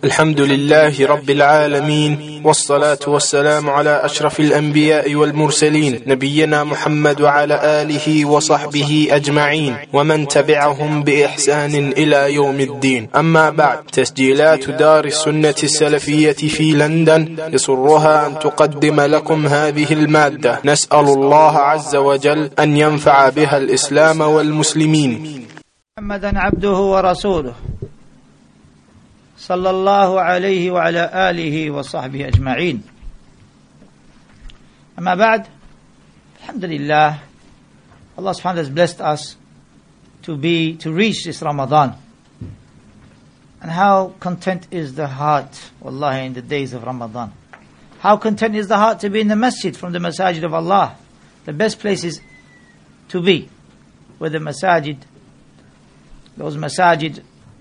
الحمد لله رب العالمين، والصلاة والسلام على أشرف الأنبياء والمرسلين، نبينا محمد وعلى آله وصحبه أجمعين ومن تبعهم بإحسان إلى يوم الدين. أما بعد، تسجيلات دار السنة السلفية في لندن يسرها أن تقدم لكم هذه المادة. نسأل الله عز وجل أن ينفع بها الإسلام والمسلمين. محمدا عبده ورسوله صلى الله عليه وعلى آله وصحبه أجمعين. أما بعد, alhamdulillah, Allah subhanahu wa ta'ala has blessed us to reach this Ramadan. And how content is the heart, wallahi, in the days of Ramadan. How content is the heart to be in the masjid, from the masajid of Allah. The best places to be, where the masajid, those masajid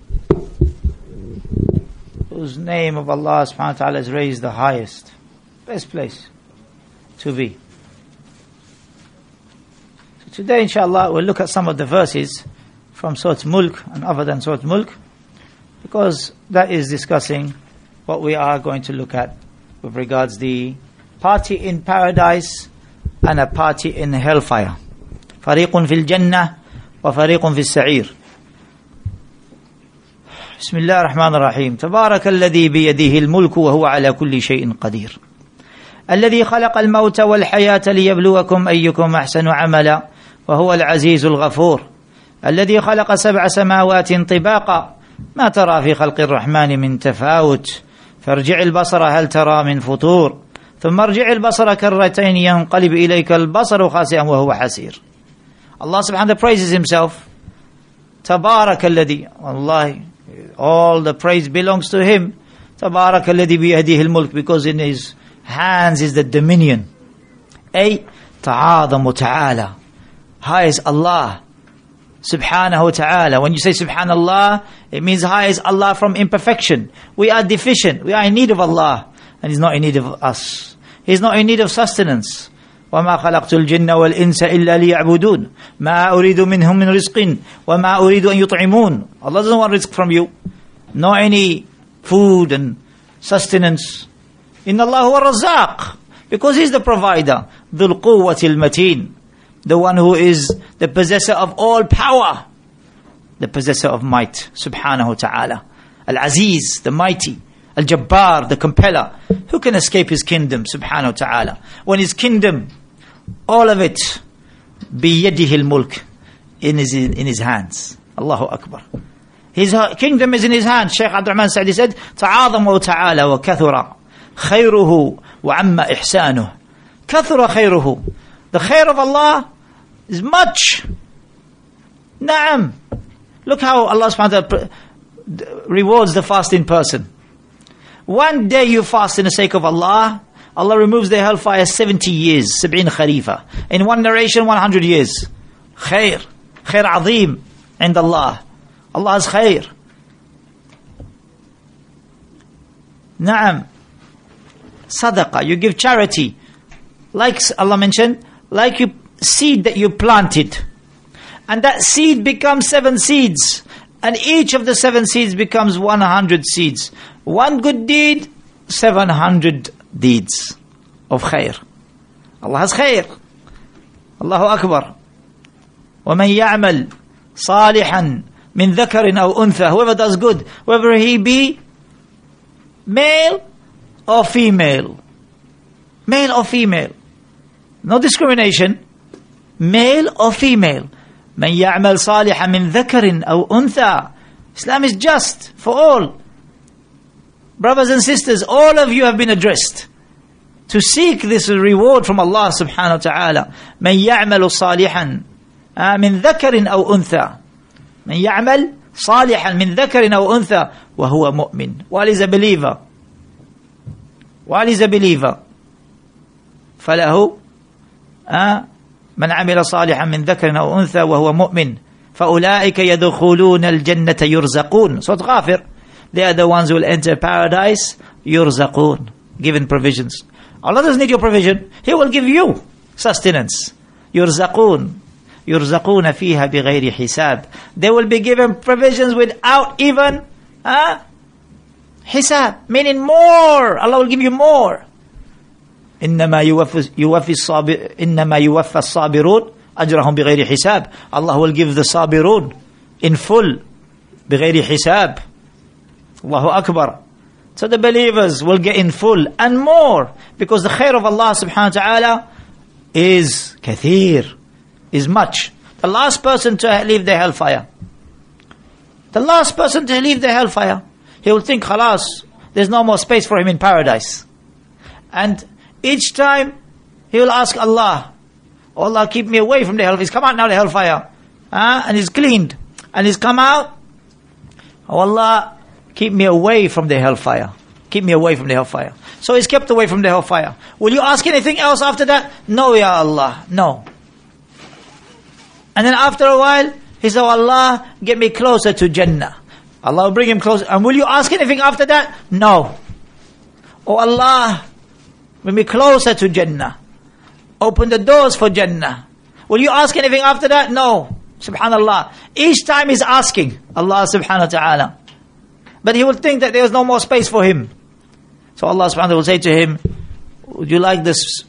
whose name of Allah subhanahu wa ta'ala is raised the highest. Best place to be. So today, inshallah, we'll look at some of the verses from Surah Mulk and other than Surah Mulk, because that is discussing what we are going to look at with regards the party in paradise and a party in hellfire. فَرِيقٌ فِي الْجَنَّةِ وَفَرِيقٌ فِي السَّعِيرِ. بسم الله الرحمن الرحيم. تبارك الذي بيده الملك وهو على كل شيء قدير، الذي خلق الموت والحياة ليبلوكم أيكم أحسن عملا وهو العزيز الغفور، الذي خلق 7 سماوات طباقا ما ترى في خلق الرحمن من تفاوت، فارجع البصر هل ترى من فطور، ثم ارجع البصر كرتين ينقلب إليك البصر خاسئا وهو حسير. Allah subhanahu wa ta'ala praises himself. تبارك الذي, wallahi, all the praise belongs to him. تبارك الذي بيده الملك, because in his hands is the dominion. أي تعاظم تعالى, high is Allah subhanahu wa ta'ala. When you say subhanallah, it means high is Allah from imperfection. We are deficient, we are in need of Allah, and He's not in need of us. He's not in need of sustenance. وَمَا خَلَقْتُ الْجِنَّ وَالْإِنسَ إِلَّا لِيَعْبُدُونَ مَا أُرِيدُ مِنْهُمْ مِنْ رِزْقٍ وَمَا أُرِيدُ أَنْ يُطْعِمُونَ. Allah doesn't want rizq from you, nor any food and sustenance. إِنَّ اللَّهُ هُوَ الرَّزَّاقُ, because He's the provider. ذُو الْقُوَّةِ الْمَتِينَ, the one who is the possessor of all power, the possessor of might, subhanahu wa ta'ala. Al-Aziz, the mighty. Al-Jabbar, the compeller. Who can escape His kingdom, subhanahu wa ta'ala? When His kingdom, all of it, biyadihi al-mulk, in his hands. Allahu Akbar. His kingdom is in His hands. Shaykh Abdul Rahman Sa'di said, ta'adhamu ta'ala wa kathura khayruhu wa amma ihsanuh. Kathura khayruhu. The khair of Allah is much. Na'am. Look how Allah subhanahu wa ta'ala rewards the fasting person. One day you fast in the sake of Allah, Allah removes the hellfire 70 years, 70 kharifa. In one narration, 100 years. Khair. Khair azim and Allah. Allah has khair. Na'am. Sadaqah, you give charity. Like Allah mentioned, like you seed that you planted. And that seed becomes 7 seeds. And each of the 7 seeds becomes 100 seeds. One good deed, 700 deeds of khair. Allah has khair. Allahu Akbar. وَمَنْ يَعْمَلْ صَالِحًا مِنْ ذَكَرٍ أَوْ أُنْثَى. Whoever does good, whether he be male or female. Male or female. No discrimination. Male or female. مَنْ يَعْمَلْ صَالِحًا مِنْ ذَكَرٍ أَوْ أُنْثَى. Islam is just for all. Brothers and sisters, all of you have been addressed to seek this reward from Allah subhanahu wa ta'ala. مَنْ يَعْمَلُ صَالِحًا مِنْ ذَكَرٍ أَوْ أُنْثَى. مَنْ يَعْمَلْ صَالِحًا مِنْ ذَكَرٍ أَوْ أُنْثَى وَهُوَ مُؤْمِنٌ. While he's a believer. While he's a believer. فَلَهُ من عمل صالحا من ذكر أو أنثى وهو مؤمن فأولئك يدخلون الجنة يرزقون. Surah Ghafir. They are the ones who will enter paradise. يرزقون, given provisions. Allah doesn't need your provision. He will give you sustenance. يرزقون يرزقون فيها بغير حساب. They will be given provisions without even Hisab, meaning more. Allah will give you more. إنما يوفى الصابرون أجرهم بغير حساب. Allah will give the sabirun in full بغير حساب. Allahu Akbar. So the believers will get in full and more, because the khair of Allah subhanahu wa ta'ala is kathir, is much. The last person to leave the hellfire, the last person to leave the hellfire, he will think, khalas, there's no more space for him in paradise. And each time he will ask Allah, oh Allah, keep me away from the hellfire. He's come out now the hellfire, and he's cleaned, and he's come out. Oh Allah, keep me away from the hellfire. Keep me away from the hellfire. So he's kept away from the hellfire. Will you ask anything else after that? No, Ya Allah, no. And then after a while, he said, oh Allah, get me closer to Jannah. Allah will bring him closer. And will you ask anything after that? No. Oh Allah, bring me closer to Jannah. Open the doors for Jannah. Will you ask anything after that? No. Subhanallah. Each time he's asking Allah subhanahu wa ta'ala. But he will think that there is no more space for him. So Allah subhanahu wa ta'ala will say to him, would you like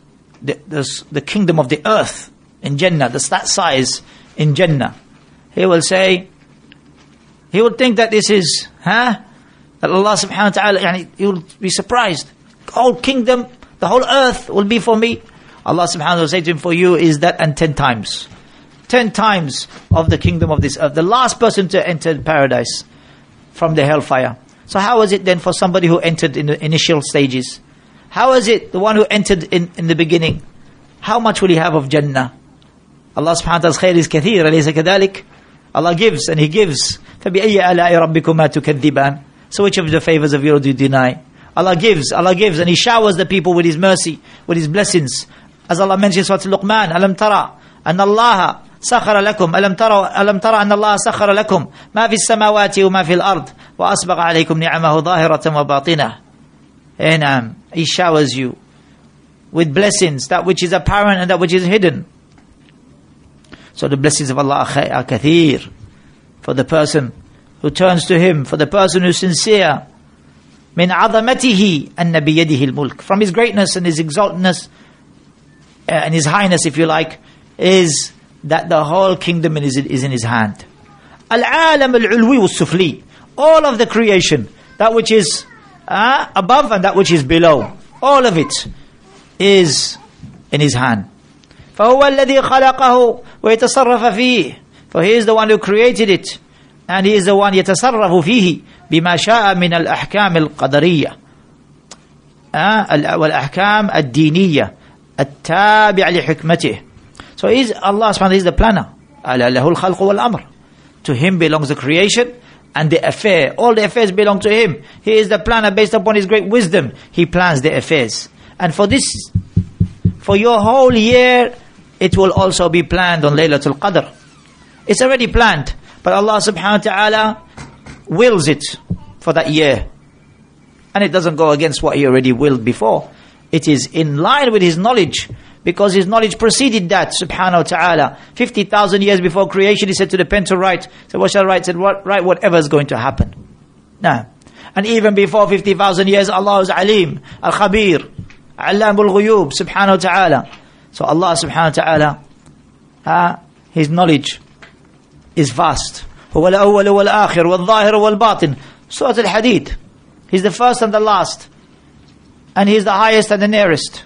the kingdom of the earth in Jannah, that size in Jannah? He will say, he will think that this is, that Allah subhanahu wa ta'ala, he will be surprised. The whole kingdom, the whole earth will be for me. Allah subhanahu wa ta'ala will say to him, for you is that and 10 times. 10 times of the kingdom of this earth. The last person to enter paradise from the hellfire. So how is it then for somebody who entered in the initial stages? How is it the one who entered in the beginning? How much will he have of Jannah? Allah subhanahu wa ta'ala's khair is kathir, alaysa kadhalik? Allah gives and He gives. فَبِأَيِّ آلَاءِ رَبِّكُمَا تُكَذِّبَانِ? So which of the favors of yours do you deny? Allah gives and He showers the people with His mercy, with His blessings. As Allah mentions in Surah Luqman, أَلَمْ تَرَى أَنَّ اللَّهَ سخر لكم ألم ترى أن الله سخر لكم ما في السماوات وما في الأرض وأسبغ عليكم نعمه ظاهرة وباطنة. And He showers you with blessings, that which is apparent and that which is hidden. So the blessings of Allah are kathir for the person who turns to Him, for the person who is sincere. من عظمته أن بيده الملك. From His greatness and His exaltedness and His highness, if you like, is that the whole kingdom is in His hand. Al-alam al-ulwi wal-sufli. All of the creation, that which is above and that which is below, all of it is in His hand. فَهُوَ الَّذِي خَلَقَهُ وَيَتَصَرَّفَ فِيهِ. For He is the one who created it, and He is the one يتصرف فيه بما شاء من الأحكام القدرية والأحكام الدينية التابعة لحكمته. So Allah subhanahu wa ta'ala is the planner. أَلَا لَهُ الْخَلْقُ وَالْأَمْرُ. To Him belongs the creation and the affair. All the affairs belong to Him. He is the planner based upon His great wisdom. He plans the affairs. And for your whole year, it will also be planned on Laylatul Qadr. It's already planned. But Allah subhanahu wa ta'ala wills it for that year. And it doesn't go against what He already willed before. It is in line with His knowledge. Because His knowledge preceded that, subhanahu wa ta'ala. 50,000 years before creation, He said to the pen to write. So what shall I write? He said, write whatever is going to happen. Now, and even before 50,000 years, Allah is Alim, Al-Khabir, Allamul Ghuyub, subhanahu wa ta'ala. So Allah subhanahu wa ta'ala, His knowledge is vast. هو الأول والآخر والظاهر والباطن. Surah Al-Hadid. He's the first and the last. And He's the highest and the nearest.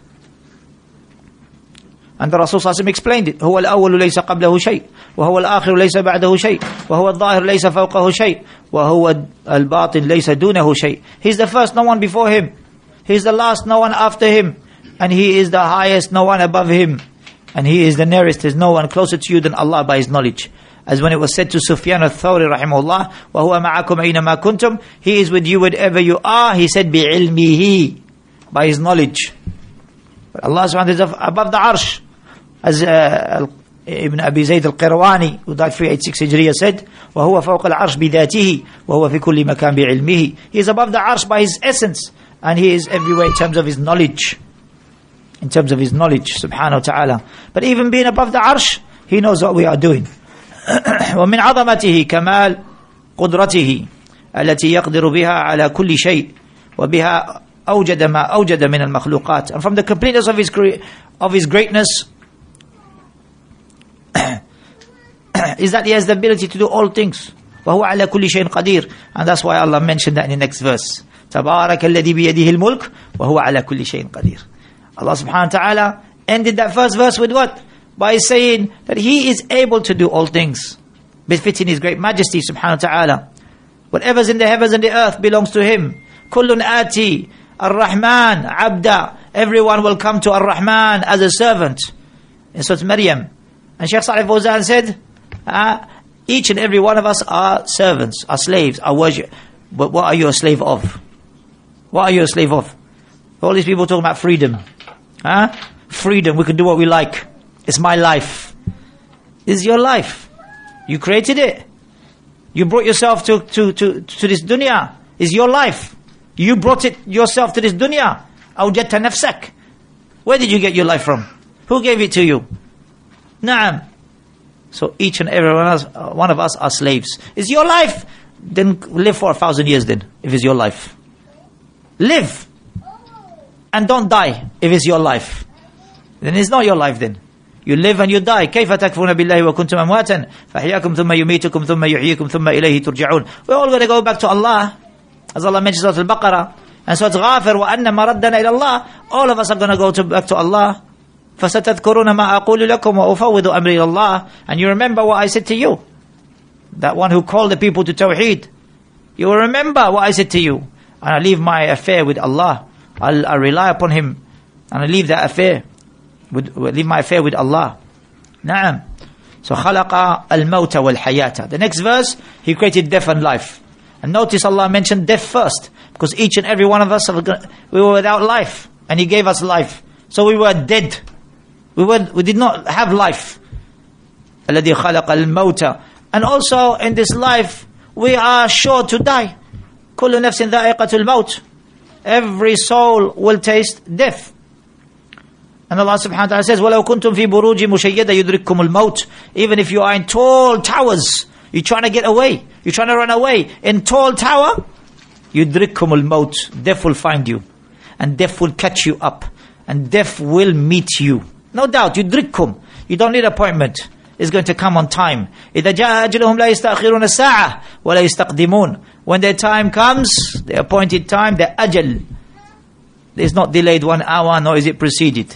And the Rasul ﷺ explained it. هو الأول ليس قبله شيء وهو الآخر ليس بعده شيء وهو الظاهر ليس فوقه شيء وهو الباطن ليس دونه شيء. He's the first, no one before Him. He's the last, no one after Him. And He is the highest, no one above Him. And He is the nearest, there's no one closer to you than Allah by His knowledge. As when it was said to Sufyan al-Thawri rahimahullah, وَهُوَ مَعَكُمْ أَيْنَمَا كُنْتُمْ. He is with you wherever you are. He said, بِعِلْمِهِ. By His knowledge. But Allah subhanahu wa ta'ala is above the arsh. As Ibn Abi Zayd al-Qirawani, who died 386 Hijriya, said, وَهُوَ فَوْقَ الْعَرْشِ بِذَاتِهِ وَهُوَ فِي كُلِّ مَكَانٍ بِعِلْمِهِ. He is above the arsh by His essence. And He is everywhere in terms of His knowledge. In terms of His knowledge, subhanahu wa ta'ala. But even being above the arsh, He knows what we are doing. ومن عظمته كمال قدرته التي يقدر بها على كل شيء وبها أوجد ما أوجد من المخلوقات. And from the completeness of his greatness is that he has the ability to do all things. وهو على كل شيء قدير. And that's why Allah mentioned that in the next verse. تبارك الذي بيده الملك وهو على كل شيء قدير. Allah subhanahu wa ta'ala ended that first verse with what? By saying that He is able to do all things, befitting His great majesty subhanahu wa ta'ala. Whatever's in the heavens and the earth belongs to Him. كل آتي الرحمن عبدا. Everyone will come to Ar-Rahman as a servant. In Surah Maryam. And Shaykh Salih Fawzan said, each and every one of us are servants, are slaves, are worship. But what are you a slave of? What are you a slave of? All these people talking about freedom. Freedom, we can do what we like. It's my life. This is your life. You created it. You brought yourself to this dunya. It's your life. You brought it yourself to this dunya. أوجدت نفسك. Where did you get your life from? Who gave it to you? Naam. So each and every one of us are slaves. It's your life. Then live for 1,000 years then, if it's your life. Live. And don't die, if it's your life. Then it's not your life then. You live and you die. كيف تكفرون بالله وكنتم أمواتا فأحياكم ثم يميتكم ثم يحييكم ثم إليه ترجعون. We're all going to go back to Allah. As Allah mentions in Surah Al-Baqarah and Surah Ghafir, وَأَنَّ مَرَدَّنَا إِلَى اللَّهِ. All of us are going to go back to Allah. فَسَتَذْكُرُونَ مَا أَقُولُ لَكُمْ وَأُفَوِّضُ أَمْرِي إِلَى اللَّهِ. And you remember what I said to you. That one who called the people to Tawheed. You will remember what I said to you. And I leave my affair with Allah. I'll rely upon Him. And I leave that affair. Leave my affair with Allah. Naam. So خَلَقَ الْمَوْتَ وَالْحَيَاةَ. The next verse, He created death and life. And notice Allah mentioned death first. Because each and every one of us, we were without life. And He gave us life. So we were dead. We did not have life. الَّذِي خَلَقَ الْمَوْتَ. And also in this life, we are sure to die. كُلُّ نَفْسٍ ذَائِقَةُ الْمَوْتِ. Every soul will taste death. And Allah subhanahu wa ta'ala says, وَلَوْ كُنْتُمْ فِي بُرُوجٍ مُشَيَّدَةٍ يُدْرِككُمُ الْمَوْتِ. Even if you are in tall towers, you're trying to get away, you're trying to run away, in tall tower, يُدْرِككُمُ الْمَوْتِ. Death will find you. And death will catch you up. And death will meet you. No doubt, يُدْرِككُمْ. You don't need appointment. It's going to come on time. إِذَا جَاءَ أَجْلُهُمْ لَا يَسْتَأْخِرُونَ السَّاعَةِ وَلَا يَسْتَقْدِمُونَ. When their time comes, the appointed time, the ajal, it's not delayed 1 hour, nor is it preceded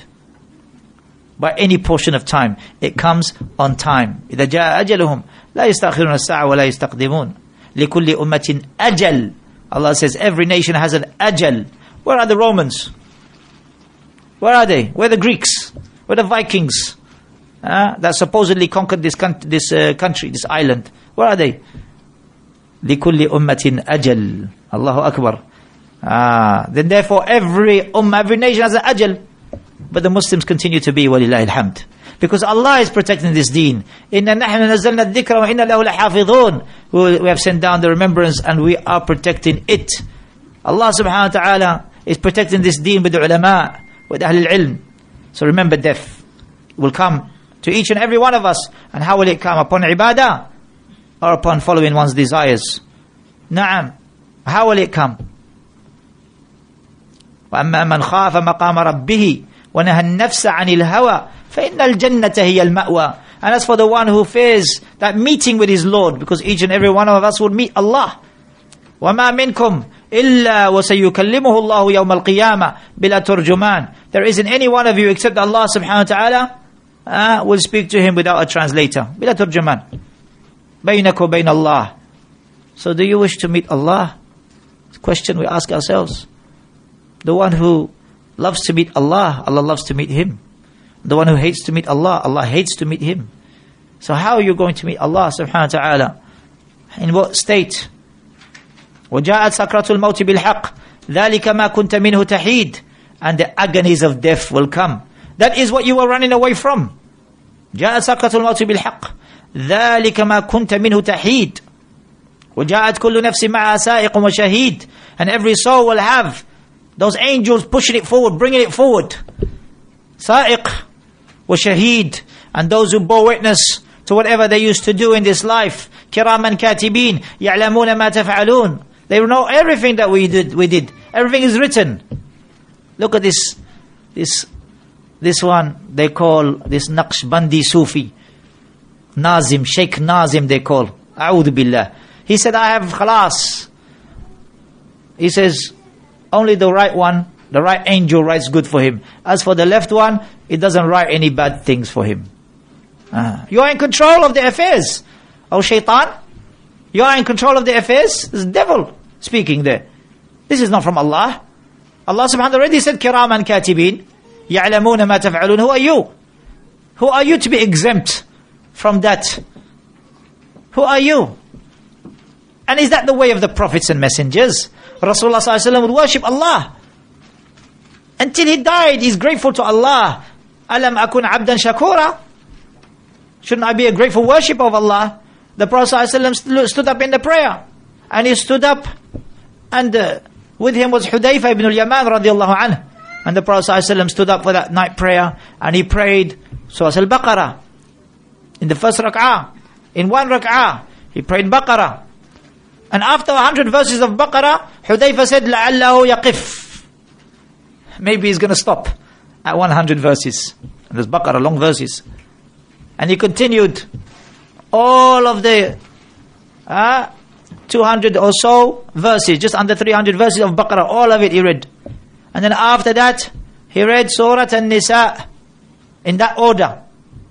by any portion of time. It comes on time. إِذَا جَاءَ أَجَلُهُمْ لَا يَسْتَأْخِرُونَ السَّاعَةَ وَلَا يَسْتَقْدِمُونَ لِكُلِّ أُمَّةٍ أَجَلٌ. Allah says every nation has an ajal. Where are the Romans? Where are they? Where are the Greeks? Where are the Vikings? That supposedly conquered this country, this island. Where are they? لِكُلِّ أُمَّةٍ أَجَلٌ. Allahu Akbar. Then therefore every ummah, every nation has an ajal. But the Muslims continue to be walillahi alhamd. Because Allah is protecting this deen. إِنَّا نَحْنُ نَزَّلْنَا الذِّكْرَ وَإِنَّا لَهُ لَحَافِظُونَ. We have sent down the remembrance and we are protecting it. Allah subhanahu wa ta'ala is protecting this deen with the ulama, with Ahlul Ilm. So remember, death will come to each and every one of us. And how will it come? Upon ibadah or upon following one's desires? Na'am. How will it come? وَأَمَّا مَنْ خَافَ مَقَامَ رَبِّهِ وَنَهَى النَّفْسَ عَنِ الْهَوَى فَإِنَّ الْجَنَّةَ هِيَ الْمَأْوَى. And as for the one who fears that meeting with his Lord, because each and every one of us will meet Allah. وَمَا مِنْكُمْ إِلَّا وَسَيُكَلِّمُهُ اللَّهُ يَوْمَ الْقِيَامَةِ بِلَا تُرْجُمَانٍ. There isn't any one of you except Allah subhanahu wa ta'ala will speak to him without a translator. بِلَا تُرْجُمَانٍ. بَيْنَكَ وَبَيْنَ اللَّهِ. So do you wish to meet Allah? It's a question we ask ourselves. The one who loves to meet Allah, Allah loves to meet him. The one who hates to meet Allah, Allah hates to meet him. So how are you going to meet Allah subhanahu wa ta'ala? In what state? وَجَاءَتْ سَكْرَةُ الْمَوْتِ بِالْحَقِّ ذَلِكَ مَا كُنْتَ مِنْهُ تَحِيدٌ. And the agonies of death will come. That is what you were running away from. جَاءَتْ سَكْرَةُ الْمَوْتِ بِالْحَقِّ ذَلِكَ مَا كُنْتَ مِنْهُ تَحِيدٌ وَجَاءَتْ كُلُّ نَفْسٍ مَعَهَا سَائِقٌ وَشَهِيدٌ. And every soul will have those angels pushing it forward, bringing it forward. Sa'iq wa shaheed. And those who bore witness to whatever they used to do in this life. Kiraman katibin. يَعْلَمُونَ مَا تَفْعَلُونَ. They know everything that we did. Everything is written. Look at this one, they call this Naqshbandi Sufi. Nazim, Sheikh Nazim they call. A'udhu billah. He said, I have khalas. He says, only the right one, the right angel writes good for him. As for the left one, it doesn't write any bad things for him. You are in control of the affairs. Oh shaitan, you are in control of the affairs. This is the devil speaking there. This is not from Allah. Allah subhanahu wa ta'ala already said, Kiraman katibin, ya'lamuna ma taf'alun. Who are you? Who are you to be exempt from that? Who are you? And is that the way of the prophets and messengers? Rasulullah sallallahu alaihi wasallam would worship Allah. Until he died, he's grateful to Allah. Alam akun abdan shakura. Shouldn't I be a grateful worshipper of Allah? The Prophet sallallahu alaihi wasallam stood up in the prayer. And he stood up, and with him was Hudayfa ibn al-Yaman radiallahu anhu. And the Prophet sallallahu alaihi wasallam stood up for that night prayer, and he prayed Surah Al-Baqarah. In the first rak'ah, in one rak'ah, he prayed Baqarah. And after 100 verses of Baqarah, Hudayfa said, لَعَلَّهُ يَقِفْ. Maybe he's going to stop at 100 verses. And there's Baqarah, long verses. And he continued all of the 200 or so verses, just under 300 verses of Baqarah, all of it he read. And then after that, he read Surah An-Nisa in that order.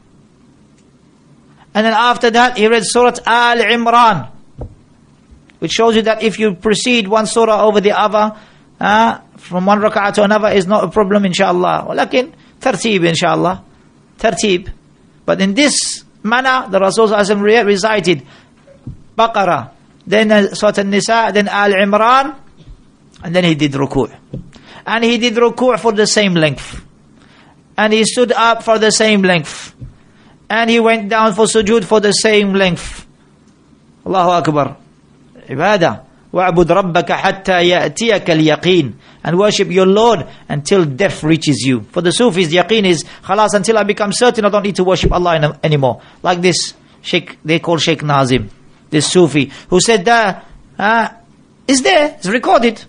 And then after that, he read Surah Al-Imran, which shows you that if you proceed one surah over the other, from one rak'ah to another is not a problem, inshallah. Walakin, tartib, inshallah. Tartib. But in this manner, the Rasul recited Baqarah, then Surah An-Nisa, then Al-Imran, and then he did ruku'. And he did ruku' for the same length. And he stood up for the same length. And he went down for sujood for the same length. Allahu Akbar. Ibadah. وَعْبُدْ رَبَّكَ حَتَّى يَأْتِيَكَ الْيَقِينَ. And worship your Lord until death reaches you. For the Sufis, the yaqeen is, khalas, until I become certain I don't need to worship Allah anymore. Like this Sheikh, they call Sheikh Nazim, this Sufi, who said that, is there, it's recorded.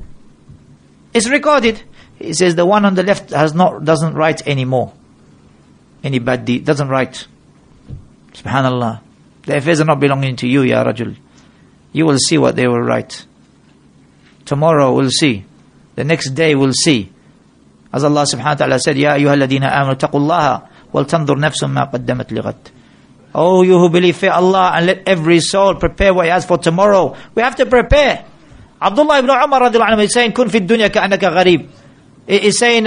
It's recorded. He says the one on the left doesn't write anymore. Any bad deed, doesn't write. Subhanallah. The affairs are not belonging to you, Ya Rajul. You will see what they will write. Tomorrow we'll see. The next day we'll see. As Allah subhanahu wa ta'ala said, Ya ayyuha alladhina amanu taqullaha wal tanzur nafsum ma qaddamat lighad. Oh, you who believe, fear Allah and let every soul prepare what he has for tomorrow. We have to prepare. Abdullah ibn Umar radiallahu anhu is saying, kun fi dunya ka'annaka gharib. Is saying,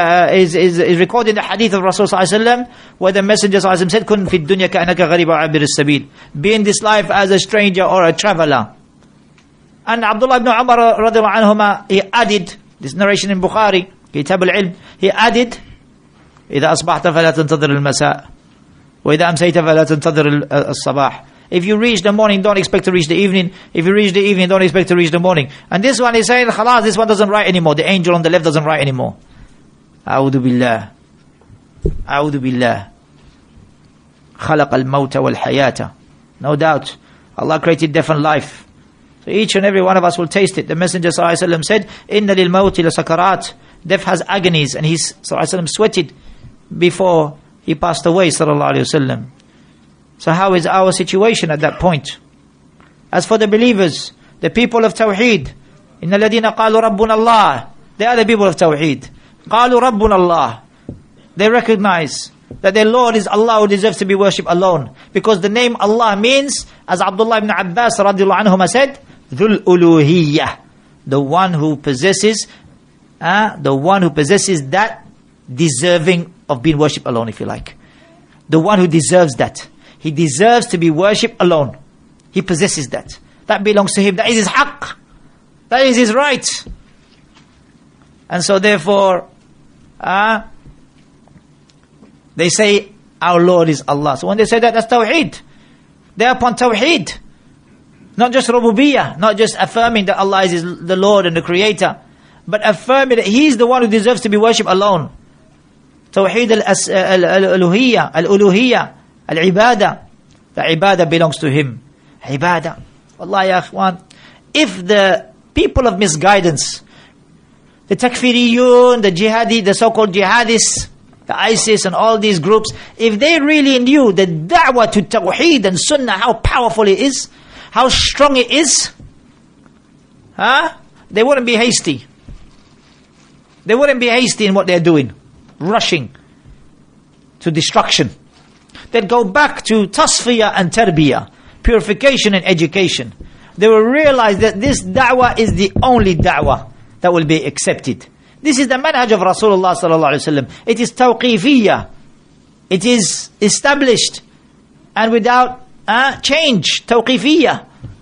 is recording the hadith of Rasul sallallahu alaihi wasallam, where the Messenger sallallahu alaihi wasallam said, "Kun fi dunya ka'annaka gharib wa 'abir as-sabil." Be in this life as a stranger or a traveler. And Abdullah ibn Umar radiallahu anhuma, he added, this narration in Bukhari, Kitab al-Ilm, he added, إذا أصبحت فلا تنتظر المساء وإذا أمسيت فلا تنتظر الصباح. If you reach the morning, don't expect to reach the evening. If you reach the evening, don't expect to reach the morning. And this one is saying, khalas, this one doesn't write anymore. The angel on the left doesn't write anymore. A'udhu billah. A'udhu billah. خلق الموت والحياة. No doubt, Allah created death and life. So each and every one of us will taste it. The Messenger ﷺ said, إِنَّ لِلْمَوْتِ لَسَكَرَاتٍ. Death has agonies, and he ﷺ sweated before he passed away, sallallahu alayhi wasallam. So how is our situation at that point? As for the believers, the people of Tawheed, إِنَّ الَّذِينَ قَالُوا رَبُّنَا اللَّهِ, they are the people of Tawheed. قَالُوا رَبُّنَا اللَّهِ. They recognize that their Lord is Allah who deserves to be worshipped alone. Because the name Allah means, as Abdullah ibn Abbas radiallahu anhuma said, ذُو الْأُلُوهِيَّةِ. The one who possesses that deserving of being worshipped alone, if you like. The one who deserves that. He deserves to be worshipped alone. He possesses that. That belongs to him. That is his haqq. That is his right. And so therefore, they say, our Lord is Allah. So when they say that, that's Tawheed. They are upon Tawheed. Not just Rububiyyah, not just affirming that Allah is the Lord and the Creator, but affirming that He is the one who deserves to be worshipped alone. Tawheed al-uluhiyyah, al-ibadah. The ibadah belongs to Him. Ibadah. Wallahi ya akhwan, if the people of misguidance the takfiriyun, the jihadi, the so-called jihadists, the ISIS and all these groups, if they really knew the da'wah to tawheed and sunnah, how powerful it is, how strong it is, they wouldn't be hasty. They wouldn't be hasty in what they're doing, rushing to destruction. They'd go back to tasfiyah and tarbiyah, purification and education. They will realize that this da'wah is the only da'wah that will be accepted. This is the manhaj of Rasulullah sallallahu alaihi wasallam. It is tawqifiyah. It is established and without change. Tawqifiyah.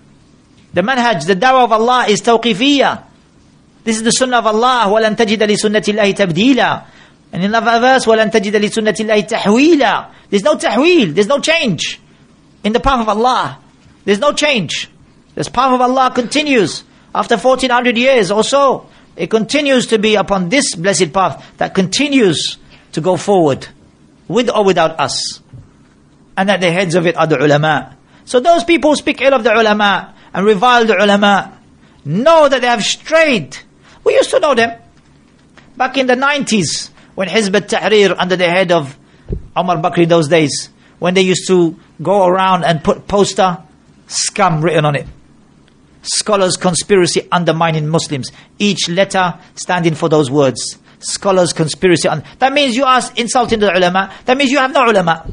The manhaj, the da'wah of Allah is tawqifiyah. This is the sunnah of Allah. وَلَن تَجِدَ لِسُنَّةِ اللَّهِ تَبْدِيلًا. And in another verse, وَلَن تَجِدَ لِسُنَّةِ اللَّهِ تَحْوِيلًا. There's no tahweel. There's no change in the path of Allah. There's no change. This path of Allah continues after 1400 years or so. It continues to be upon this blessed path that continues to go forward with or without us. And at the heads of it are the ulama. So those people who speak ill of the ulama and revile the ulama, know that they have strayed. We used to know them back in the 90s when Hizb al-Tahrir under the head of Omar Bakri those days, when they used to go around and put poster, scum written on it. Scholars' conspiracy undermining Muslims. Each letter standing for those words. Scholars' conspiracy. That means you are insulting the ulama. That means you have no ulama.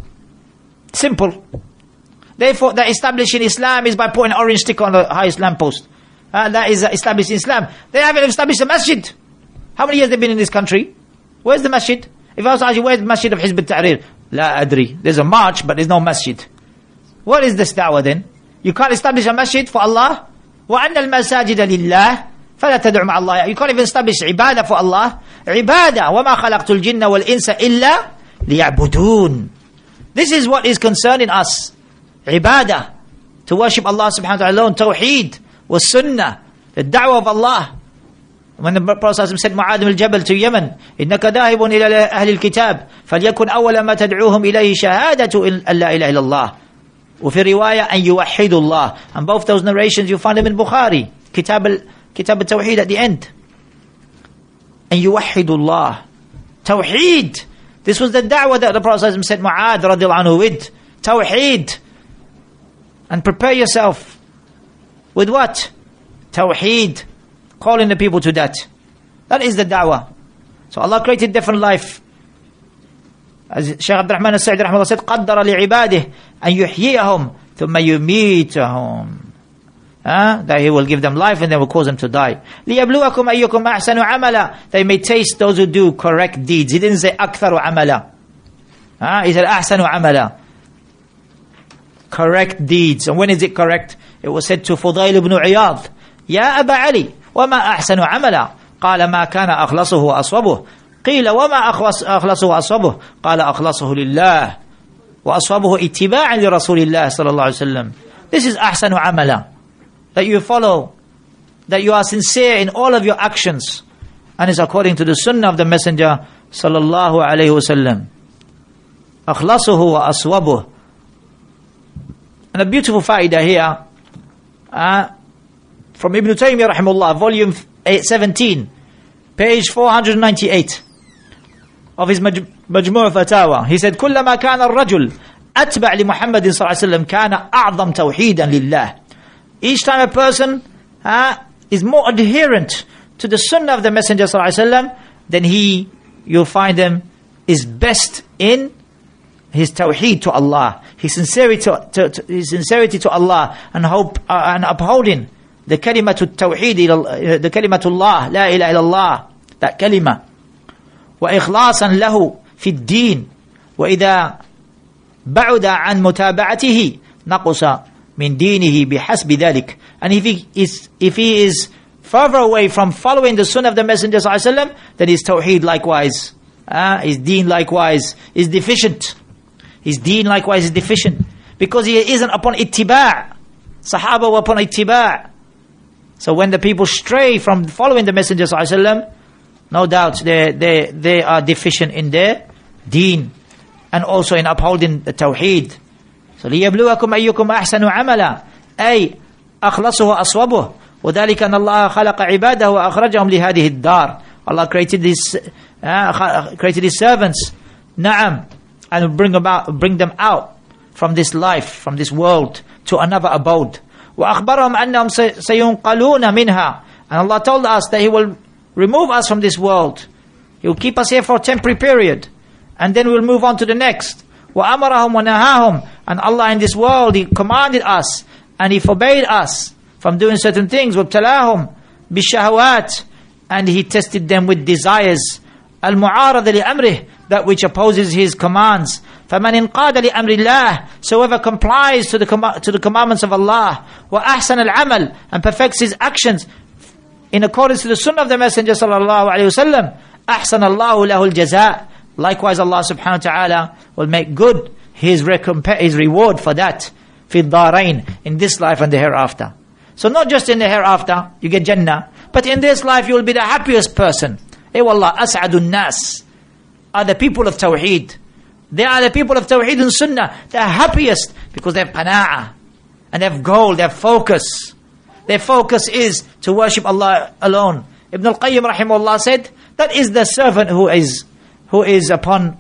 Simple. Therefore, the establishing Islam is by putting an orange stick on the highest lamppost. That is establishing Islam. They haven't established a masjid. How many years they've been in this country? Where's the masjid? If I was asking, where's the masjid of Hizb al-Tahrir? La adri. There's a march, but there's no masjid. What is this da'wah then? You can't establish a masjid for Allah? وَأَنَّ الْمَسَاجِدَ لِلَّهِ فَلَا تَدْعُ مَعَ اللَّهِ. You can't even establish ibadah for Allah. Ibadah. وَمَا خَلَقْتُ الْجِنَّ وَالْإِنسَ إِلَّا لِيَعْبُدُونَ. This is what is concerning us. Ibadah. To worship Allah subhanahu wa ta'ala alone. Tawheed. Was sunnah. The da'wah of Allah. When the Prophet said Mu'adh al-Jabal to Yemen, إِنَّكَ ذَاهِبٌ إِلَى أَهْلِ الْكِتَابِ فَلْيَكُنْ أَوَّلَ مَا تَدْعُوهُمْ إِلَيْهِ شَهَادَةُ أَنْ لَا إِلَهَ إِلَّا اللَّهِ. وفي رواية أن يوحد الله. And both those narrations you find them in Bukhari. Kitab al-Tawheed at the end. أن يوحد الله. Tawheed. This was the da'wah that the Prophet said Mu'adh radiallahu anhu with. Tawheed. And prepare yourself. With what? Tawheed. Calling the people to that. That is the da'wah. So Allah created different life. As Shaykh Abdul Rahman al-Sa'di rahimahullah said, قَدَّرَ لِعِبَادِهِ أَن يُحْيِيَهُمْ ثُمَّ يُمِيتَهُمْ. That He will give them life and then will cause them to die. لِيَبْلُوَكُمْ أَيُّكُمْ أَحْسَنُ عَمَلًا. They may taste those who do correct deeds. He didn't say أَكْثَرُ عَمَلًا. He said أَحْسَنُ عَمَلًا. Correct deeds. And when is it correct? It was said to Fudayl ibn Iyad, يَا أَبَا عَلِي وَمَا أَحْسَنُ عَمَلًا قَالَ مَا كَانَ أَخْلَصُهُ وَأَصْوَبُهُ قيل وما أخلصه وأصوبه قال أخلصه لله وأصوبه اتباعا لرسول الله صلى الله عليه وسلم. This is أحسن عملا, that you follow, that you are sincere in all of your actions and is according to the sunnah of the messenger صلى الله عليه وسلم. أخلصه وأصوبه. And a beautiful fa'idah here from Ibn Taymiyyah rahimahullah, volume 17, page 498 of his Majmu' Fatawa. He said كلما كان الرجل أتبع لمحمد صلى الله عليه وسلم كان أعظم توحيدا لله. Each time a person is more adherent to the sunnah of the messenger صلى الله عليه وسلم, then you'll find him is best in his tawheed to Allah, his sincerity to Allah, and hope and upholding the kalimatu tawheed, the kalimatullah, la ilaha illallah, that kalima. وإخلاصا له في الدين وإذا بعد عن متابعته نقص من دينه بحسب ذلك. And if he is further away from following the sunnah of the Messenger صلى الله عليه وسلم, then his tawheed likewise, his deen likewise is deficient. His deen likewise is deficient because he isn't upon ittiba'. Sahaba were upon ittiba'. So when the people stray from following the Messenger صلى الله عليه وسلم, no doubt they are deficient in their deen and also in upholding the tawheed. So لِيَبْلُوَكُمْ أَيُّكُمْ أَحْسَنُ عَمَلًا أي أخلصه أصوبه وذلك أن الله خلق عباده وأخرجهم لهذه الدار Allah created His servants, na'am, and bring them out from this life, from this world, to another abode. وَأَخْبَرَهُمْ أَنَّهُمْ سَيُنْقَلُونَ مِنْهَا. And Allah told us that He will remove us from this world. He will keep us here for a temporary period, and then we'll move on to the next. وَأَمَرَهُمْ وَنَهَاهُمْ. And Allah in this world, He commanded us, and He forbade us from doing certain things. وَابْتَلَاهُمْ بِالشَّهَوَاتِ. And He tested them with desires. الْمُعَارَضَ لِأَمْرِهِ. That which opposes His commands. فَمَنْ انْقَادَ لِأَمْرِ اللَّهِ. So whoever complies to the commandments of Allah, وَأَحْسَنَ الْعَمَلِ. And perfects his actions in accordance to the sunnah of the Messenger sallallahu alayhi wa sallam, أَحْسَنَ اللَّهُ لَهُ الْجَزَاءِ. Likewise Allah subhanahu wa ta'ala will make good His reward for that, فِي الدَّارَيْنِ, in this life and the hereafter. So not just in the hereafter, you get Jannah, but in this life you will be the happiest person. Wallah, as'adun nas are the people of Tawheed. They are the people of Tawheed and Sunnah. They are happiest because they have qana'ah, and they have goal, they have focus. Their focus is to worship Allah alone. Ibn al-Qayyim rahimahullah said, that is the servant who is upon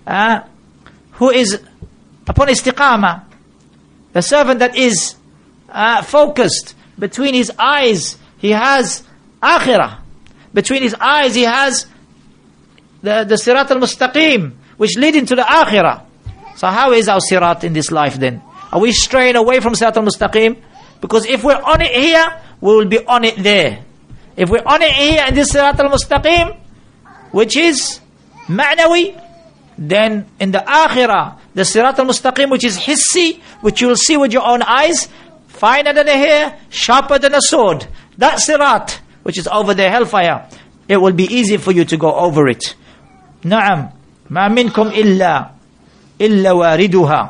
istiqamah. The servant that is focused. Between his eyes he has akhirah. Between his eyes he has the sirat al-mustaqim, which lead into the akhirah. So how is our sirat in this life then? Are we straying away from sirat al-mustaqim? Because if we're on it here, we will be on it there. If we're on it here in this sirat al-mustaqim, which is ma'nawi, then in the akhirah, the sirat al-mustaqim, which is hissi, which you will see with your own eyes, finer than a hair, sharper than a sword, that sirat, which is over the hellfire, it will be easy for you to go over it. Na'am, ma minkum illa wariduha.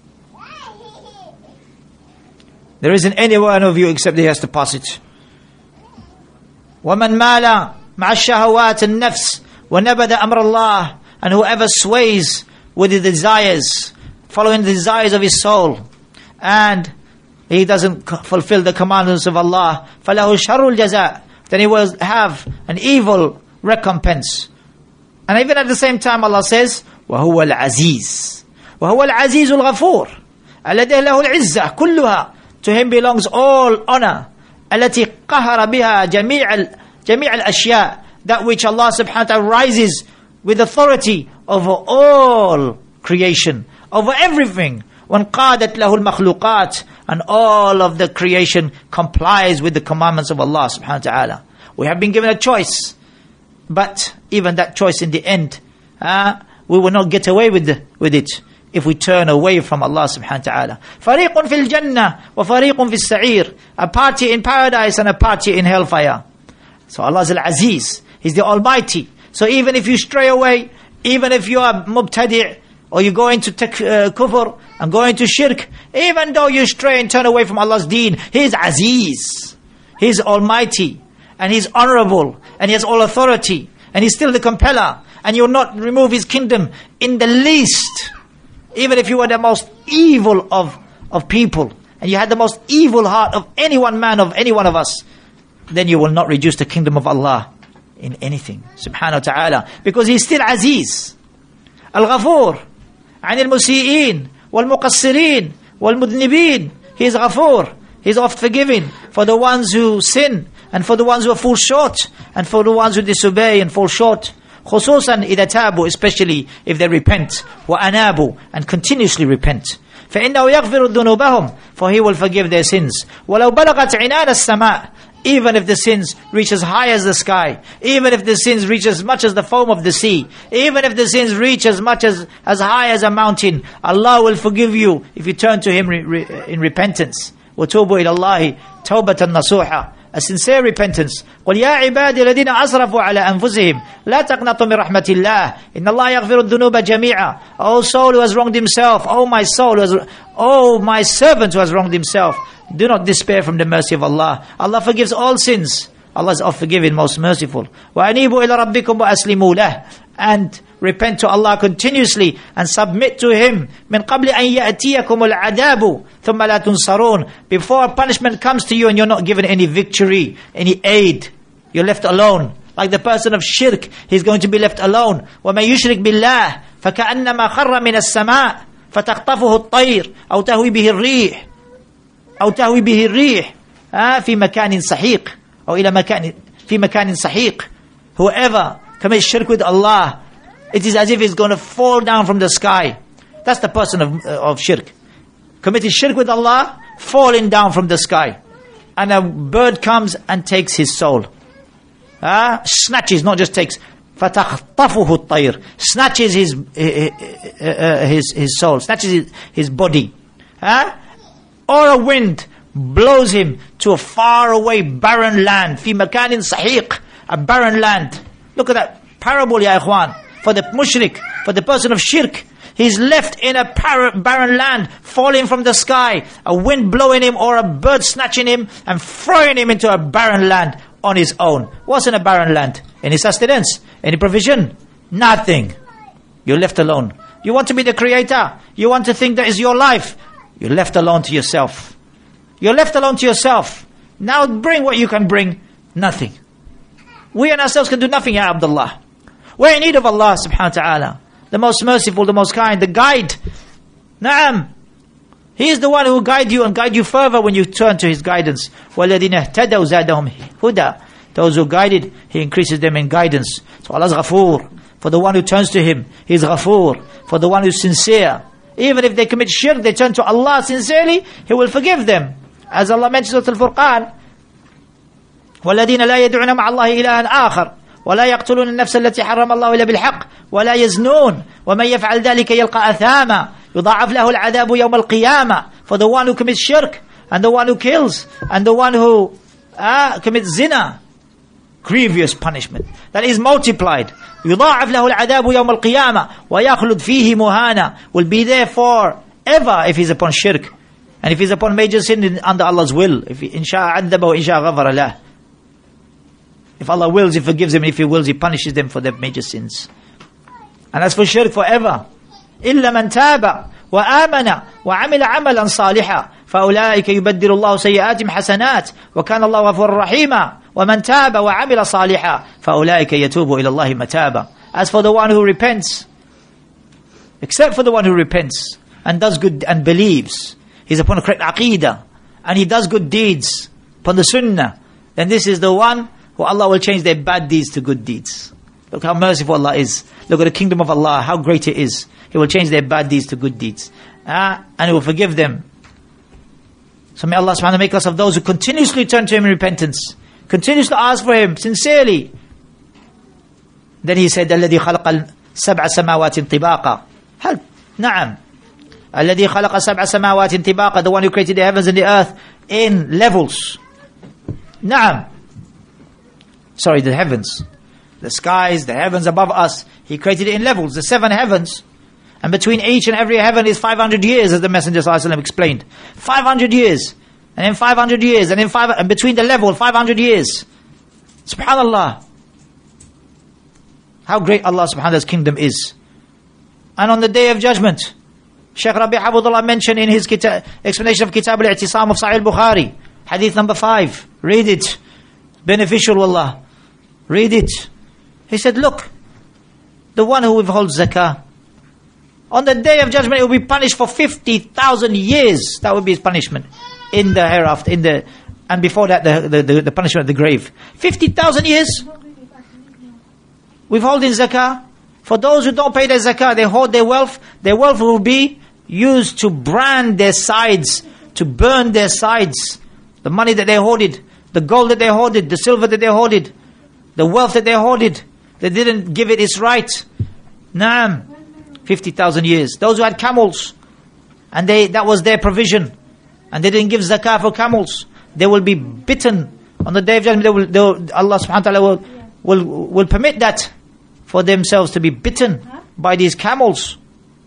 There isn't any one of you except he has to pass it. وَمَنْ مَالَ مَعَ الشَّهَوَاتِ النَّفْسِ وَنَبَذَ أَمْرَ اللَّهِ. And whoever sways with the desires, following the desires of his soul, and he doesn't fulfill the commandments of Allah, فَلَهُ شَرُّ الْجَزَاءِ. Then he will have an evil recompense. And even at the same time Allah says, وَهُوَ الْعَزِيزُ وَهُوَ الْعَزِيزُ الْغَفُورُ الَّذِي لَهُ الْعِزَّةُ كُلُّهَا. To Him belongs all honor. التي قهر بها جميع الأشياء. That which Allah subhanahu wa ta'ala rises with authority over all creation, over everything. وانقادت له المخلوقات. And all of the creation complies with the commandments of Allah subhanahu wa ta'ala. We have been given a choice, but even that choice in the end, we will not get away with it if we turn away from Allah subhanahu wa ta'ala. فَرِيقٌ فِي الْجَنَّةِ وَفَرِيقٌ فِي السَّعِيرِ. A party in paradise and a party in hellfire. So Allah is Al-Aziz. He's the Almighty. So even if you stray away, even if you are mubtadi' or you go into kufr and go into shirk, even though you stray and turn away from Allah's deen, He is Aziz. He is Almighty. And He's honorable. And He has all authority. And He's still the compeller. And you will not remove His kingdom in the least. Even if you were the most evil of people, and you had the most evil heart of any one man, of any one of us, then you will not reduce the kingdom of Allah in anything. Subhanahu wa ta'ala. Because He's still Aziz. Al-Ghafur. عن المسيئين والمقصرين والمذنبين. He is Ghafur. He is oft forgiving for the ones who sin, and for the ones who fall short, and for the ones who disobey and fall short. خصوصا إذا تابوا, especially if they repent, وأنابوا, and continuously repent. فإنه يغفر ذنوبهم, for He will forgive their sins. ولو بلغت عنان السماء, even if the sins reach as high as the sky, even if the sins reach as much as the foam of the sea, even if the sins reach as much as high as a mountain, Allah will forgive you if you turn to Him in repentance. وتوبوا إلى الله توبة نصوحة, a sincere repentance. قل يا عبادي الذين أسرفوا على أنفسهم لا تقنطوا من رحمة الله إن الله يغفر الذنوب جميعا. O soul who has wronged himself, O my soul, O my servant who has wronged himself, do not despair from the mercy of Allah. Allah forgives all sins. Allah is oft forgiving, most merciful. وأنيبوا إلى ربكم وأسلموا له. And repent to Allah continuously and submit to Him. من قبل أن يأتيكم العذاب ثم لا تنصرون. Before punishment comes to you and you're not given any victory, any aid, you're left alone. Like the person of shirk, he's going to be left alone. وَمَنْ يُشْرِكْ بِاللَّهِ فَكَأَنَّمَا خَرَّ مِنَ السَّمَاءِ فَتَخْطَفُهُ الطَّيْرُ أَوْ تَهْوِي بِهِ الرِّيحُ في مكان سحيق أو إلى مكان في مكان سحيق. Whoever commits shirk with Allah, it is as if he's going to fall down from the sky. That's the person of shirk. Committing shirk with Allah, falling down from the sky. And a bird comes and takes his soul. Snatches, not just takes. فَتَخْطَفُهُ الطَّيْرُ snatches his soul, snatches his body. Or a wind blows him to a faraway barren land. فِي مَكَانٍ سَحِيقٍ a barren land. Look at that parable, ya ikhwan. For the mushrik, for the person of shirk, he's left in a barren land, falling from the sky, a wind blowing him or a bird snatching him and throwing him into a barren land on his own. What's in a barren land? Any sustenance? Any provision? Nothing. You're left alone. You want to be the creator. You want to think that is your life. You're left alone to yourself. You're left alone to yourself. Now bring what you can bring. Nothing. We and ourselves can do nothing, ya Abdullah. We're in need of Allah subhanahu wa ta'ala. The most merciful, the most kind, the guide. Naam. He is the one who will guide you and guide you further when you turn to His guidance. وَالَّذِينَ اهْتَدَوْا زَادَهُمْ هُدًى Those who guided, He increases them in guidance. So Allah is Ghafoor. For the one who turns to Him, He is Ghafoor. For the one who is sincere. Even if they commit shirk, they turn to Allah sincerely, He will forgive them. As Allah mentions in Surah Al-Furqan, وَالَّذِينَ لَا يَدْعُونَ مَعَ اللَّهِ إِلَهًا آخَرَ ولا يقتلون النفس التي حرم الله إلا بالحق ولا يزنون ومن يفعل ذلك يلقى أثاما يضاعف له العذاب يوم القيامة. For the one who commits shirk and the one who kills and the one who commits zina, grievous punishment that is multiplied. يضاعف له العذاب يوم القيامة ويخلد فيه مهانا, will be there forever if he's upon shirk and if he's upon major sin under Allah's will. If إن شاء عذب وإن شاء غفر له. If Allah wills, He forgives them. If He wills, He punishes them for their major sins. And as for shirk, forever. إِلَّا مَنْ تَابَ وَآمَنَ وَعَمِلَ عَمَلًا صَالِحًا فَأُولَٰئِكَ يُبَدِّلُ اللَّهُ سَيِّئَاتِهِمْ حَسَنَاتٍ وَكَانَ اللَّهُ غَفُورًا رَحِيمًا وَمَنْ تَابَ وَعَمِلَ صَالِحًا فَأُولَٰئِكَ يَتُوبُ إِلَى اللَّهِ مَتَابًا. As for the one who repents, except for the one who repents and does good and believes, he's upon a correct aqeedah and he does good deeds upon the sunnah, then this is the one who Allah will change their bad deeds to good deeds. Look how merciful Allah is. Look at the kingdom of Allah, how great it is. He will change their bad deeds to good deeds. And He will forgive them. So may Allah subhanahu wa ta'ala make us of those who continuously turn to Him in repentance. Continuously ask for Him, sincerely. Then He said, الَّذِي خَلَقَ السَّبْعَ سَمَاوَاتٍ طِبَاقًا. Help. Na'am. الَّذِي خَلَقَ سَبْعَ سَمَاوَاتٍ طِبَاقًا. The one who created the heavens and the earth in levels. Na'am. Sorry, the heavens. The skies, the heavens above us. He created it in levels, the 7 heavens. And between each and every heaven is 500 years, as the Messenger ﷺ explained. 500 years. And then 500 years. And then and between the level, 500 years. SubhanAllah. How great Allah subhanahu wa ta'ala's kingdom is. And on the Day of Judgment, Shaykh Rabi' Hafidhullah mentioned in his explanation of Kitab al-I'tisam of Sahih al-Bukhari, hadith number 5. Read it. Beneficial, wallah. Read it. He said, look, the one who withholds zakah, on the Day of Judgment, he will be punished for 50,000 years. That will be his punishment in the hereafter, and before that, the punishment of the grave. 50,000 years. Withholding zakah. For those who don't pay their zakah, they hoard their wealth. Their wealth will be used to brand their sides, to burn their sides. The money that they hoarded, the gold that they hoarded, the silver that they hoarded, the wealth that they hoarded, they didn't give it its right. Naam. 50,000 years. Those who had camels, and that was their provision, and they didn't give zakah for camels, they will be bitten on the Day of Judgment. Allah subhanahu wa ta'ala will permit that for themselves to be bitten by these camels.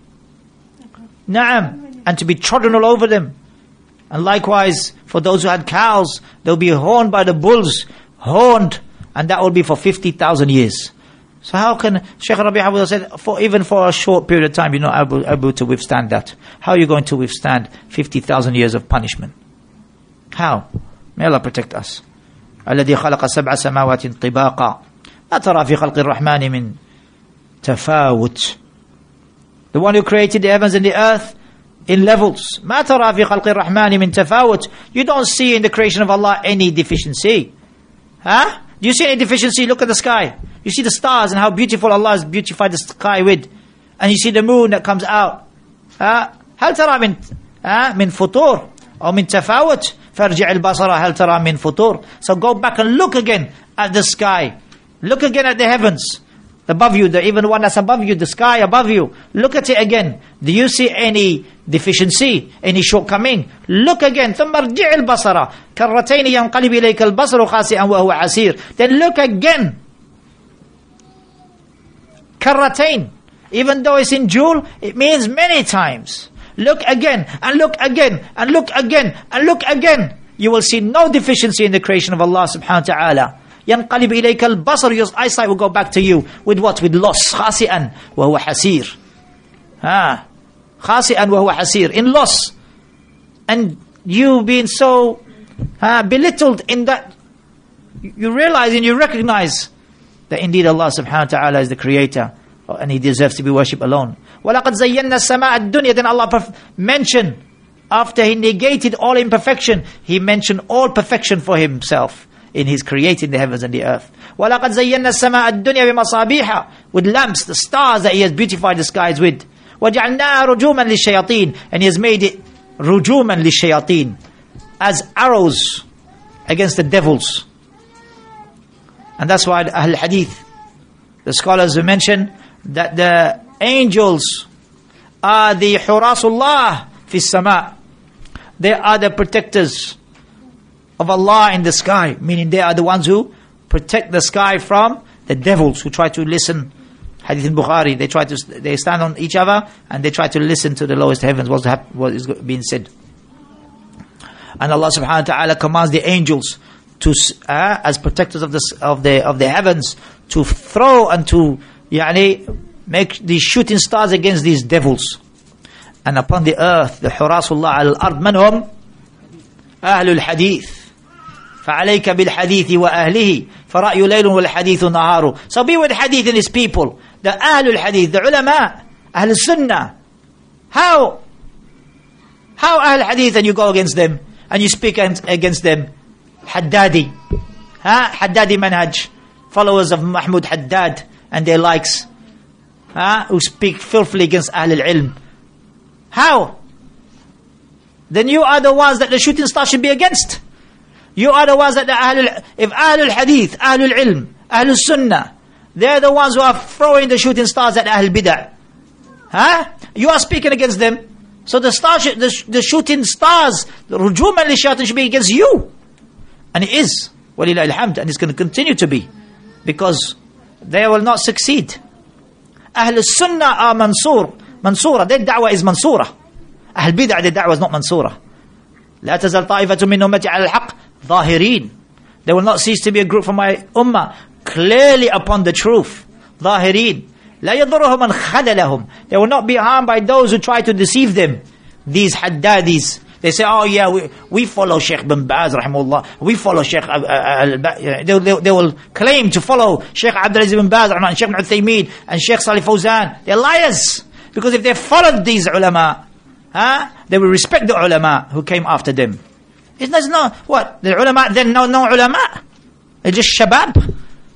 Naam. And to be trodden all over them. And likewise, for those who had cows, they'll be horned by the bulls, horned, and that will be for 50,000 years. So how can, Shaykh Rabi' Hafidhullah said, even for a short period of time, you're not able to withstand that. How are you going to withstand 50,000 years of punishment? How? May Allah protect us. الَّذِي خَلَقَ سَبْعَ سَمَاوَاتٍ طِبَاقًا ما ترى في خلق الرحمن من تفاوت. The one who created the heavens and the earth in levels. ما ترى في خلق الرحمن من تفاوت. You don't see in the creation of Allah any deficiency. Huh? Do you see any deficiency? Look at the sky. You see the stars and how beautiful Allah has beautified the sky with. And you see the moon that comes out. هل ترى من فطور أو من تفاوت؟ فارجع البصر هل ترى من فطور. So go back and look again at the sky. Look again at the heavens above you, even one that's above you, the sky above you. Look at it again. Do you see any deficiency, any shortcoming? Look again. ثم ارجع البصر كرتين ينقلب إليك البصر خاسئا وهو حسير. Then look again. كرتين. Even though it's in jewel, it means many times. Look again, and look again, and look again, and look again. You will see no deficiency in the creation of Allah subhanahu wa ta'ala. ينقلب إليك البصر, your eyesight will go back to you. With what? With loss. خاسئا وهو حسير. خاسئا وهو حسير. In loss. And you being so belittled in that, you realize and you recognize that indeed Allah subhanahu wa ta'ala is the creator and He deserves to be worshipped alone. وَلَقَدْ زَيَّنَّا السَّمَاءَ الدُّنْيا. Then Allah mentioned, after He negated all imperfection, He mentioned all perfection for Himself in His creating the heavens and the earth. وَلَقَدْ زَيَّنَّا السَّمَاءَ الدُّنْيا بِمَصَابِيحَ. With lamps, the stars that He has beautified the skies with. وَجَعَلْنَاهَا رُجُومًا لِلشَّيَاطِينَ. And He has made it رُجُومًا لِلشَّيَاطِينَ, as arrows against the devils. And that's why Ahl Hadith, the scholars who mention that the angels are the Hurasullah fi sama. They are the protectors of Allah in the sky, meaning they are the ones who protect the sky from the devils who try to listen. Hadith in Bukhari, they stand on each other and they try to listen to the lowest heavens, what is being said. And Allah subhanahu wa ta'ala commands the angels to, as protectors of the heavens, to throw and to make these shooting stars against these devils. And upon the earth, the Hurasullah al-ard, man hum? Ahlul Hadith. فَعَلَيْكَ بِالْحَدِيثِ وَأَهْلِهِ فَرَأْيُ لَيْلٌ وَالْحَدِيثُ نَهَارُ. So be with Hadith and his people, the Ahlul Hadith, the ulama, Ahl Sunnah. How Ahl Hadith, and you go against them and you speak against them? Haddadi. Haddadi manhaj. Followers of Mahmud Haddad and their likes. Who speak filthily against Ahl al-Ilm. How? Then you are the ones that the shooting star should be against. You are the ones that if Ahl al-Hadith, Ahl al-Ilm, Ahl al-Sunnah, they're the ones who are throwing the shooting stars at Ahl al-Bid'ah. You are speaking against them. So the shooting stars, the rujuman li-shaytan, should be against you. And it is. Walillah alhamd. And it's going to continue to be. Because they will not succeed. Ahl al-Sunnah are Mansura. Their da'wah is Mansura. Ahl Bid'ah, their da'wah is not Mansura. لا تزال طائفة من أمتي على الحق ظاهرين. They will not cease to be a group from my ummah clearly upon the truth. ظاهرين. لا يضرهم من خذلهم. They will not be harmed by those who try to deceive them. These Haddadis, they say, oh yeah, we follow Sheikh bin Baz rahimahullah. We follow Sheikh they will claim to follow Sheikh Abdulaziz bin Baz and Sheikh Uthaymeen and Sheikh Salih Fawzan. They're liars. Because if they followed these ulama, they will respect the ulama who came after them. It's not what the ulama then no ulama. It's just shabab.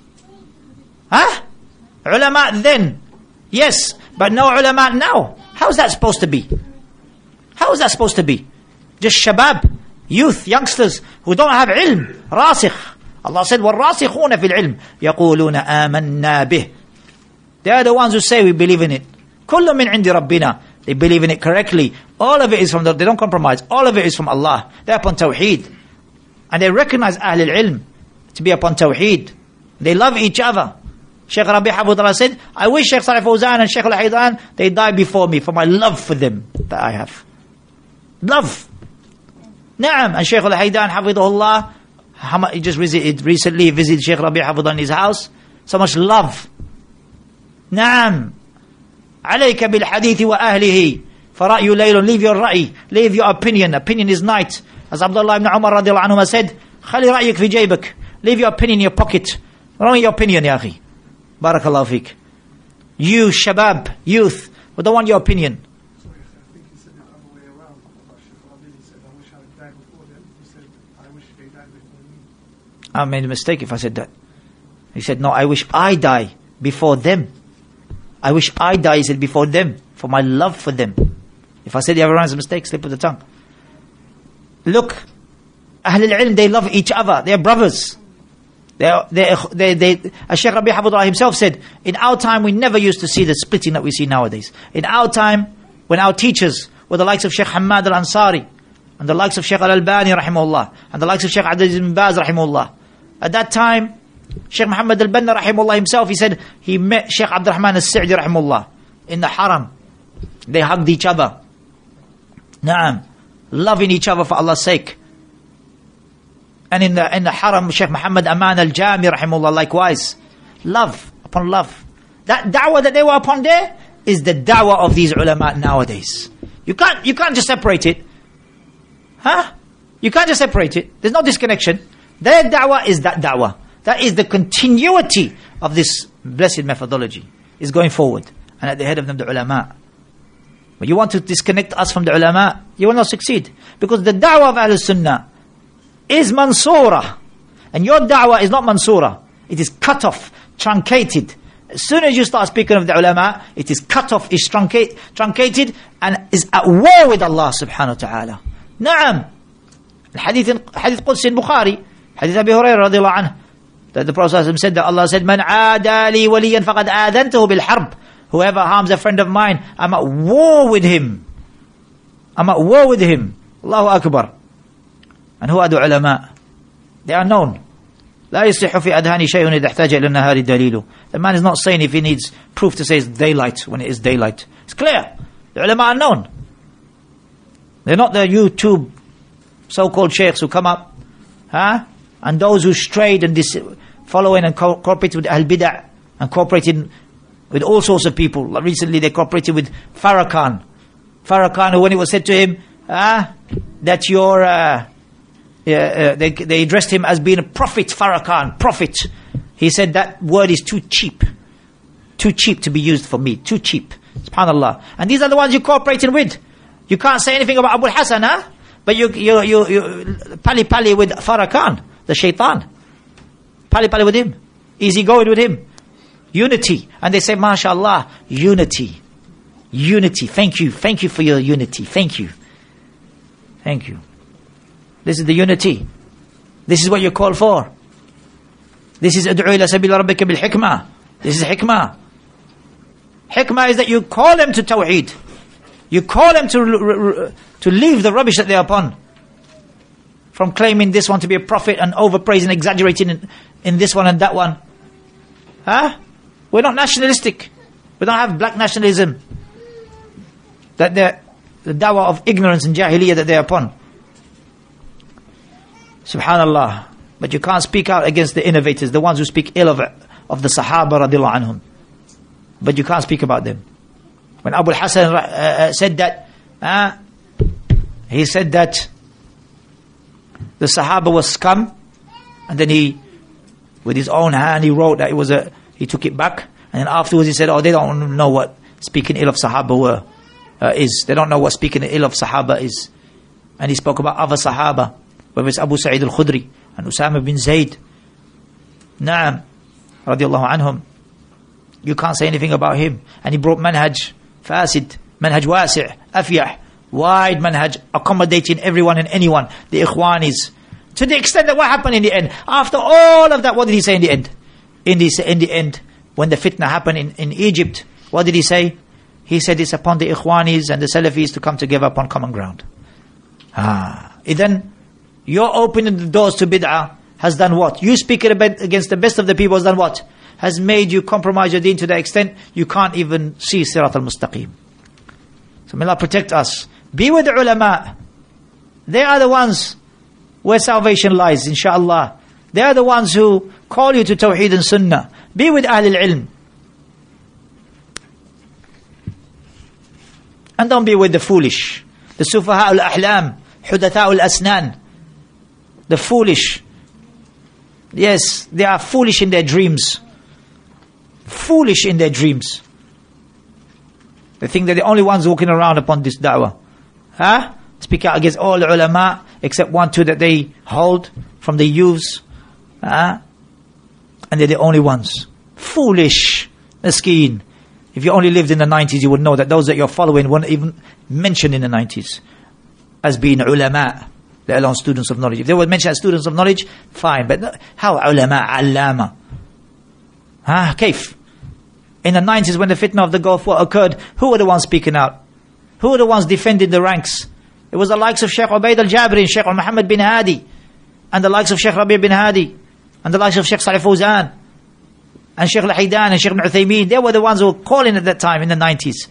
Ulama then, yes, but no ulama now. How is that supposed to be? How is that supposed to be? Just shabab, youth, youngsters who don't have ilm, rasikh. Allah said, وَالرَّاسِخُونَ فِي الْعِلْمِ يَقُولُونَ آمَنَّا بِهِ. They are the ones who say we believe in it. كُلُّ مِنْ عِنْدِ رَبِّنَا. They believe in it correctly. All of it is from they don't compromise. All of it is from Allah. They're upon Tawheed. And they recognize Ahl al-Ilm to be upon Tawheed. They love each other. Sheikh Rabi' Hafidhullah said, I wish Sheikh Salih Fawzan and Sheikh Al-Haydan, they died before me for my love for them that I have. Love. Naam. And Sheikh Al-Haydan Hafidhullah, he just visited Sheikh Rabi' Hafidhullah in his house. So much love. Naam. عليك بالحديث وأهله فرأي ليل. Leave your رأي, leave your opinion. Opinion is night. As Abdullah ibn Umar radiallahu anhu said, خلي رأيك في جيبك. Leave your opinion in your pocket. Not only your opinion, يا أخي. Barakallahu feek. You, shabab, youth, we don't want your opinion. I think he said it the other way around. Sheikh Rabi, he said, I wish I had died before them. He said, I wish they died before me. I made a mistake if I said that. He said, no, I wish I die before them. I wish I die, he said, before them, for my love for them. If I said the other one is a mistake, slip of the tongue. Look, Ahlul Ilm, they love each other. They're brothers. As Shaykh Rabi' Hafidhullah himself said, in our time we never used to see the splitting that we see nowadays. In our time, when our teachers were the likes of Shaykh Hamad al-Ansari, and the likes of Shaykh al-Albani rahimahullah, and the likes of Shaykh Abdul Aziz bin Baz rahimahullah, at that time, Shaykh Muhammad al-Banna rahimahullah himself, he said, he met Shaykh Abdul Rahman al-Sa'di rahimahullah in the haram. They hugged each other. Naam. Loving each other for Allah's sake. And in the haram, Shaykh Muhammad Aman al-Jami rahimahullah likewise. Love upon love. That da'wah that they were upon there is the da'wah of these ulama nowadays. You can't just separate it. Huh? You can't just separate it. There's no disconnection. Their da'wah is that da'wah. That is the continuity of this blessed methodology. Is going forward. And at the head of them, the ulama. But you want to disconnect us from the ulama, you will not succeed. Because the da'wah of Ahlul Sunnah is mansura. And your da'wah is not mansura. It is cut off, truncated. As soon as you start speaking of the ulama, it is cut off, is truncated, and is at war with Allah subhanahu wa ta'ala. Na'am. Hadith Qudsi in Bukhari, Hadith Abi Hurairah radiallahu anhu, that the Prophet said that Allah said, Man aadali waliyan faqad aadantahu bil harb. Whoever harms a friend of mine, I'm at war with him. I'm at war with him. Allahu Akbar. And who are the ulama? They are known. لا يصح في أذهان شيء إذا احتاج إلى النهار دليله. The man is not saying if he needs proof to say it's daylight when it is daylight. It's clear. The ulama are known. They're not the YouTube so-called sheikhs who come up, and those who strayed and following and cooperated with al-bid'ah and cooperated with all sorts of people. Like recently they cooperated with Farrakhan. Farrakhan, who when it was said to him that you're they addressed him as being a prophet, Farrakhan, prophet. He said that word is too cheap to be used for me, too cheap. SubhanAllah. And these are the ones you're cooperating with. You can't say anything about Abu Hassan, but you pally with Farrakhan, the shaitan. Pally with him. Easy going with him. Unity. And they say, MashaAllah, unity. Unity. Thank you for your unity. Thank you. This is the unity. This is what you're called for. This is ad'u ila sabila rabbika bil hikmah. This is hikmah. Hikmah is that you call them to tawheed. You call them to leave the rubbish that they are upon. From claiming this one to be a prophet and overpraising, exaggerating in this one and that one. We're not nationalistic. We don't have black nationalism. That the dawah of ignorance and jahiliyyah that they're upon. Subhanallah. But you can't speak out against the innovators, the ones who speak ill of the Sahaba radiallahu anhum. But you can't speak about them. When Abu Hassan said that, he said that the Sahaba was scum, and then he, with his own hand, he wrote that he took it back, and then afterwards he said, they don't know what speaking ill of Sahaba is. They don't know what speaking ill of Sahaba is. And he spoke about other Sahaba, whether it's Abu Sa'id al-Khudri and Usama bin Zayd. Na'am, radiallahu anhum. You can't say anything about him. And he brought manhaj fasid, manhaj wasi', afyah, wide manhaj, accommodating everyone and anyone, the ikhwanis. To the extent that what happened in the end? After all of that, what did he say in the end? In the end, when the fitna happened in Egypt, what did he say? He said it's upon the ikhwanis and the Salafis to come together upon common ground. Then your opening the doors to bid'ah has done what? You speaking against the best of the people has done what? Has made you compromise your deen to the extent you can't even see Sirat al-Mustaqim. So may Allah protect us. Be with the ulama. They are the ones where salvation lies, inshaAllah. They are the ones who call you to Tawheed and Sunnah. Be with Ahlul Ilm. And don't be with the foolish. The Sufaha al-Ahlam, Hudatha al-Asnan. The foolish. Yes, they are foolish in their dreams. foolish in their dreams. They think they're the only ones walking around upon this da'wah. Speak out against all the ulama, except 1, 2 that they hold from the youths. And they're the only ones. Foolish, miskeen. If you only lived in the 90s, you would know that those that you're following weren't even mentioned in the 90s as being ulama, let alone students of knowledge. If they were mentioned as students of knowledge, fine. But how ulama, allama? Kaif? In the 90s when the fitna of the Gulf War occurred, who were the ones speaking out? Who were the ones defending the ranks? It was the likes of Sheikh Ubaid al-Jabri, Sheikh Muhammad bin Hadi, and the likes of Sheikh Rabi bin Hadi, and the likes of Sheikh Salih Fawzan, and Sheikh Al-Haydan, and Sheikh Ibn Uthaymeen. They were the ones who were calling at that time in the 90s.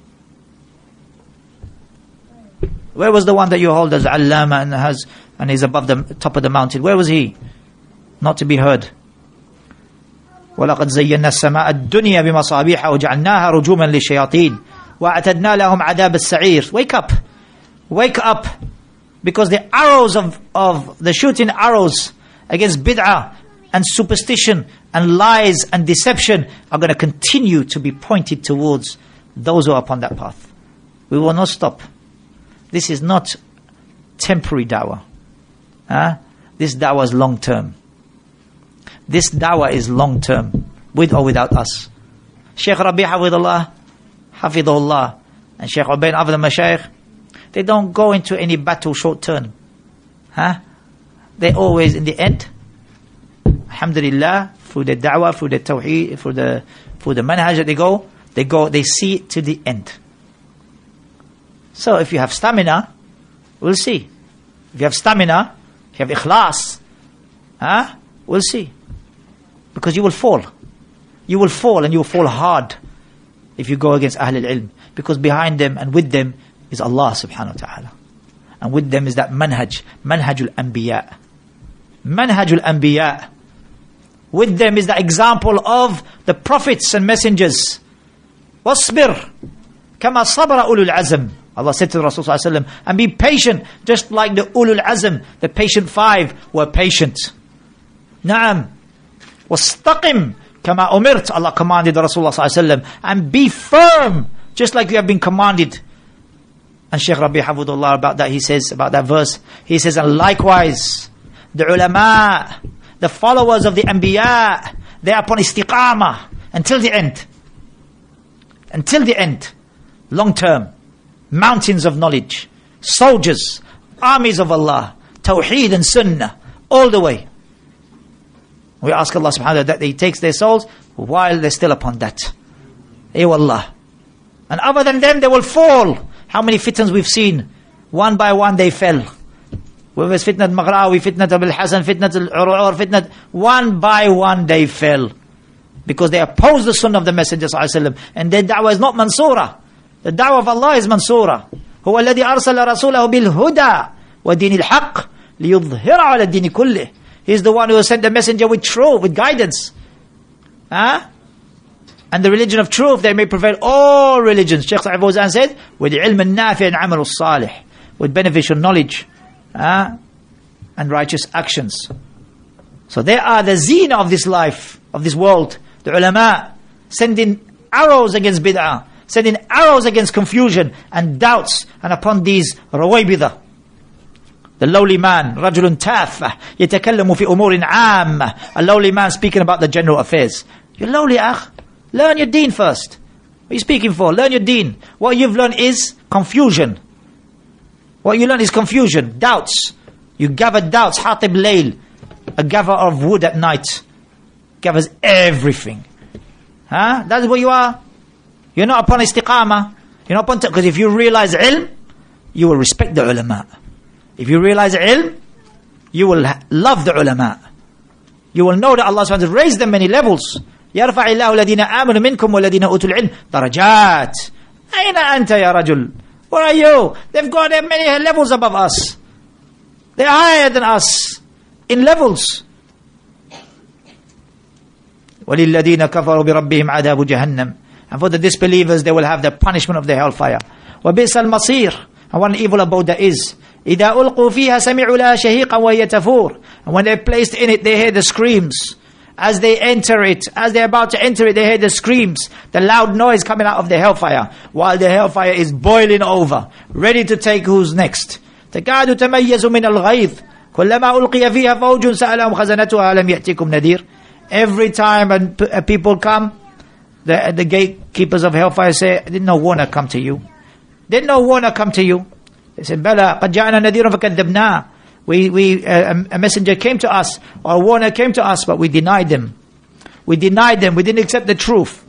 Where was the one that you hold as Allama and is above the top of the mountain? Where was he? Not to be heard. وَلَقَدْ زَيَّنَّا السَّمَاءَ الدُّنْيَا بِمَصَابِيحَ وَجَعَلْنَاهَا رُجُومًا لِلشَّيَاطِينَ وَأَعْتَدْنَا لَهُمْ عَذَابَ السَّعِيرِ. Wake up! Wake up! Because the arrows of the shooting arrows against bid'ah and superstition and lies and deception are going to continue to be pointed towards those who are upon that path. We will not stop. This is not temporary da'wah. This da'wah is long term. This da'wah is long term, with or without us. Shaykh Rabi Hafidhullah, and Shaykh Ubaid, other mashayikh, they don't go into any battle short term. They always, in the end, alhamdulillah, through the da'wah, through the tawheed, through the manhaj that they see it to the end. So if you have stamina, we'll see. If you have stamina, if you have ikhlas, we'll see. Because you will fall. You will fall, and you will fall hard if you go against Ahlul Ilm. Because behind them and with them is Allah subhanahu wa ta'ala. And with them is that manhajul anbiya. Manhajul anbiya. With them is the example of the prophets and messengers. وَاصْبِرْ كَمَا صَبَرَ أُولُو الْعَزْمِ. Allah said to the Rasul sallallahu alaihi wasallam, and be patient, just like the ulul azm, the patient 5 were patient. Naam. وَاسْتَقِمْ كَمَا أُمِرْتَ. Allah commanded the Rasulullah sallallahu alaihi wasallam, and be firm, just like you have been commanded. And Shaykh Rabi Hafidhullah about that, he says, about that verse, he says, and likewise, the ulama, the followers of the anbiya, they are upon istiqamah until the end. Until the end. Long term. Mountains of knowledge. Soldiers. Armies of Allah. Tawheed and Sunnah. All the way. We ask Allah subhanahu wa ta'ala that He takes their souls while they're still upon that. Wallah. And other than them, they will fall. How many fitnas we've seen? One by one they fell. Whether it's fitnat Maghrawi, fitnat Abil Hasan, fitnat Al-Ur'ur, fitnat, one by one they fell. Because they opposed the sunnah of the Messenger sallallahu alaihi wasallam. And their da'wah is not mansura. The da'wah of Allah is mansura. هو الذي أرسل رسوله بالهدى ودين الحق ليظهر على الدين كله. He is the one who has sent the messenger with truth, with guidance. And the religion of truth, they may prevail all religions. Shaykh Salih Fawzan said, with ilm al-nafi' and amal al-salih, with beneficial knowledge and righteous actions. So they are the zina of this life, of this world. The ulama sending arrows against bid'ah, sending arrows against confusion and doubts, and upon these rawaybidah. The lowly man, رجل تافه يتكلم في أمور عامة. A lowly man speaking about the general affairs. You're lowly, akh. Learn your deen first. What are you speaking for? Learn your deen. What you've learned is confusion. What you learn is confusion, doubts. You gather doubts, Hatib Layl, a gather of wood at night. Gathers everything. That's what you are. You're not upon istiqamah. You're not upon, because if you realize ilm, you will respect the ulama. If you realize ilm, you will love the ulama. You will know that Allah subhanahu wa ta'ala raised them many levels. يَرْفَعِ اللَّهُ الَّذِينَ آمَنُوا مِنْكُمْ وَالَّذِينَ أُوتُوا الْعِلْمِ دَرَجَاتٍ. أَيْنَ أَنْتَ يَا رَجُلُ? Where are you? They've got many levels above us. They're higher than us in levels. وَلِلَّذِينَ كَفَرُوا بِرَبِّهِمْ عَذَابُ جَهَنَّمْ. And for the disbelievers, they will have the punishment of the hellfire. وَبِئْسَ الْمَصِيرُ. And what an evil abode that is. إِذَا أُلْقُوا فِيهَا سَمِعُوا لَهَا شَهِيقًا وَهِيَ تَفُورُ. And when they're placed in it, they hear the screams. as they enter it, as they're about to enter it, they hear the screams, the loud noise coming out of the hellfire, while the hellfire is boiling over, ready to take who's next. تكاد تميز من الغيظ كلما ألقي فيها فوج سألهم خزنتها ألم يأتكم نذير. Every time when people come, the gatekeepers of hellfire say, did no warner come to you? Did no warner come to you? They said, بلى قد جاءنا نذير فكذبناه. A messenger came to us, or a warner came to us, but we denied them. We didn't accept the truth.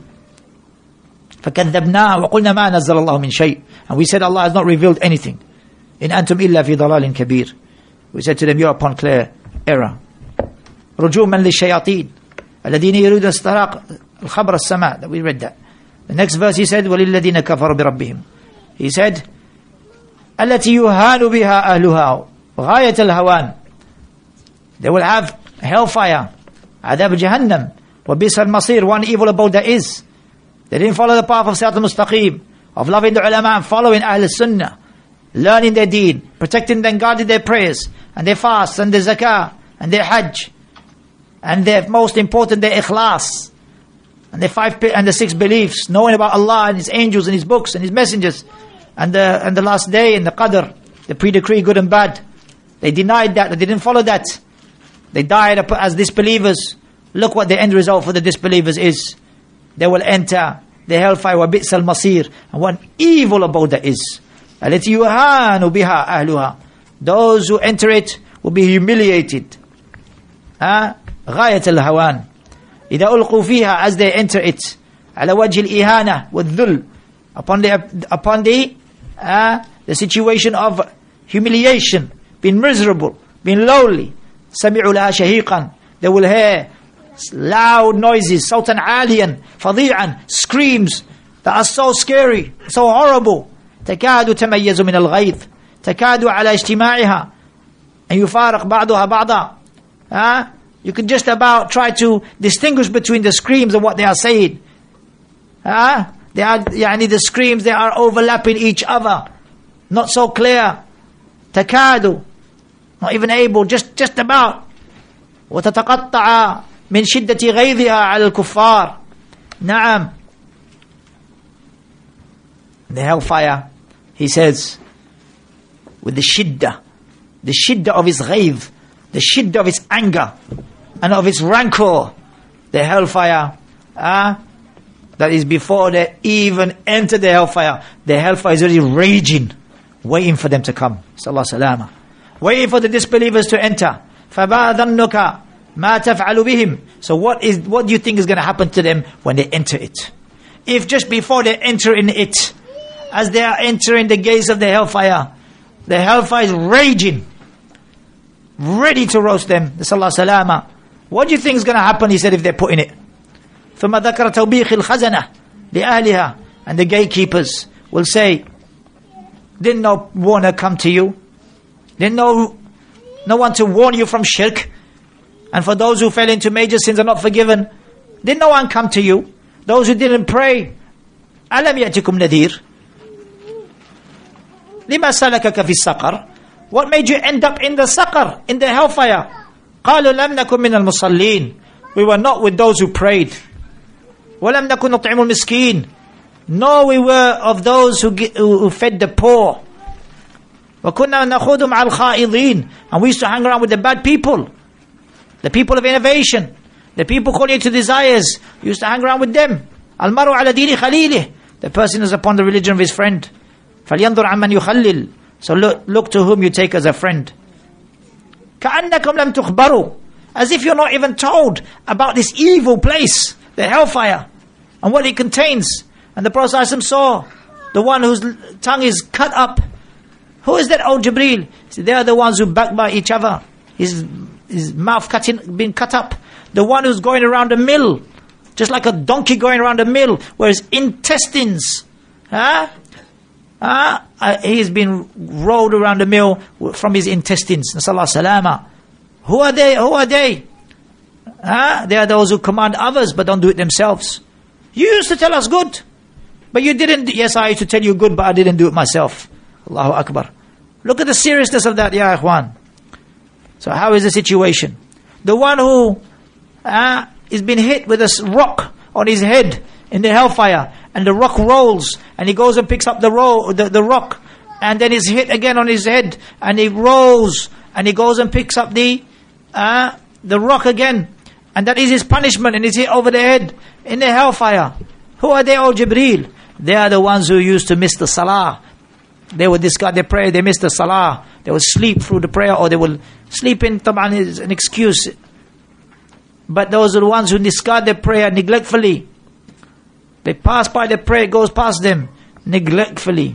فكذبناه وقلنا ما نزل الله من شيء. And we said Allah has not revealed anything. إن أنتم إلا في ضلال كبير. We said to them, you're upon clear error. رجوما للشياطين الذين يريدون استراق الخبر السماء. That we read that. The next verse he said, وللذين كفروا بربهم. He said, التي يهان بها أهلها غاية الهوان. They will have hellfire, عذاب جهنم, وبئس المصير. One evil abode there is. They didn't follow the path of Sirat al-Mustaqim, of loving the ulama and following Ahl al-Sunnah, learning their deen, protecting and guarding their prayers, and their fasts, and their zakah, and their hajj, and their most important, their ikhlas, and their 5 and the 6 beliefs, knowing about Allah and His angels and His books and His messengers, and the last day and the qadr, the pre-decree, good and bad. They denied that. They didn't follow that. They died as disbelievers. Look what the end result for the disbelievers is. They will enter the hellfire, وَبِئْسَ الْمَصِيرُ. And what evil abode that is. التي يهان بها أهلها. Those who enter it will be humiliated. غاية الهوان. إذا ألقوا فيها, as they enter it, على وجه الإهانة والذل, upon the situation of humiliation, being miserable, being lowly. سمعوا لها شهيقا. They will hear loud noises, صوتا عاليا فظيعا, screams that are so scary, so horrible. تكاد تميز من الغيظ, تكاد على اجتماعها أن يفارق بعضها بعضا. You can just about try to distinguish between the screams and what they are saying. They are, the screams, they are overlapping each other, not so clear. تكاد, not even able, just about. وتتقطع من شدة غيظها على الكفار. نعم. The hellfire, he says, with the shiddah of his ghayz, the shiddah of his anger, and of his rancor, the hellfire, that is before they even enter the hellfire is already raging, waiting for them to come. Sallallahu salama. Waiting for the disbelievers to enter. فَمَا ظَنُّكَ مَا تَفْعَلُ بِهِمْ. So what do you think is going to happen to them when they enter it? If just before they enter in it, as they are entering the gates of the hellfire is raging, ready to roast them. Sallallahu salama. What do you think is going to happen, he said, if they're put in it? ثُمَّ ذَكَرَ تَوْبِيخِ الْخَزَنَةِ لِأَهْلِهَا. And the gatekeepers will say, didn't no warner come to you? Didn't no one to warn you from shirk? And for those who fell into major sins are not forgiven, did no one come to you? Those who didn't pray, أَلَمْ يَأْتِكُمْ نَذِيرٌ لِمَا سَلَكَكَ فِي السَّقَرِ. What made you end up in the saqar, in the hellfire? قَالُوا لَمْ نَكُنْ مِنَ الْمُصَلِّينَ. We were not with those who prayed. وَلَمْ نَكُنْ نُطْعِمُ الْمِسْكِينَ. No, we were of those who fed the poor. وَكُنَّا نَخُوضُ مَعَ الْخَائِضِينَ. And we used to hang around with the bad people, the people of innovation, the people calling to desires. We used to hang around with them. الْمَرُ عَلَى دِينِ خَلِيلِهِ. The person is upon the religion of his friend. فَلْيَنْظُرْ عَمَّنْ يُخَلِّلْ. So look to whom you take as a friend. كَأَنَّكُمْ لَمْ تُخْبَرُوا. As if you're not even told about this evil place, the hellfire, and what it contains. And the Prophet ﷺ saw the one whose tongue is cut up. Who is that, O Jibreel? They are the ones who backbite each other. His mouth being cut up. The one who's going around a mill, just like a donkey going around a mill, where his intestines, he's been rolled around the mill from his intestines. Nasallahu salama. Who are they? They are those who command others but don't do it themselves. You used to tell us good, but you didn't. Yes, I used to tell you good, but I didn't do it myself. Allahu Akbar. Look at the seriousness of that, ya ikhwan. So how is the situation? The one who he's been hit with a rock on his head in the hellfire, and the rock rolls, and he goes and picks up the rock, and then he's hit again on his head, and he rolls, and he goes and picks up the rock again, and that is his punishment, and he's hit over the head in the hellfire. Who are they? Oh, Jibreel. They are the ones who used to miss the salah. They would discard their prayer, they missed the salah, they would sleep through the prayer, or they will sleep in. Taban is an excuse, but those are the ones who discard their prayer neglectfully. They pass by the prayer, it goes past them neglectfully.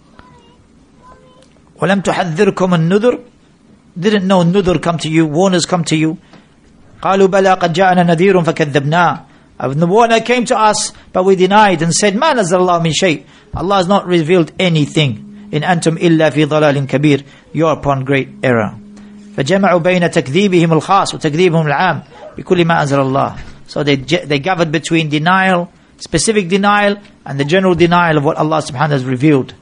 وَلَمْ تُحَذِّرْكُمُ النُّذُرُ. Didn't know nudhur come to you, warners come to you. قَالُوا بَلَا قَدْ جَاءَنَا نَذِيرٌ فَكَذَّبْنَا. The warner came to us, but we denied and said, مَا نَزَّلَ اللَّهُ مِنْ شَيْءٍ. Allah has not revealed anything. إِنْ أَنْتُمْ إِلَّا فِي ضَلَالٍ كَبِيرٍ. You are upon great error. فَجَمَعُوا بَيْنَ تَكْذِيبِهِمُ الْخَاص وَتَكْذِيبِهِمُ الْعَامِ بِكُلِّ مَا أَنزَلَ اللَّهِ. So they gathered between denial, specific denial, and the general denial of what Allah subhanahu wa ta'ala has revealed.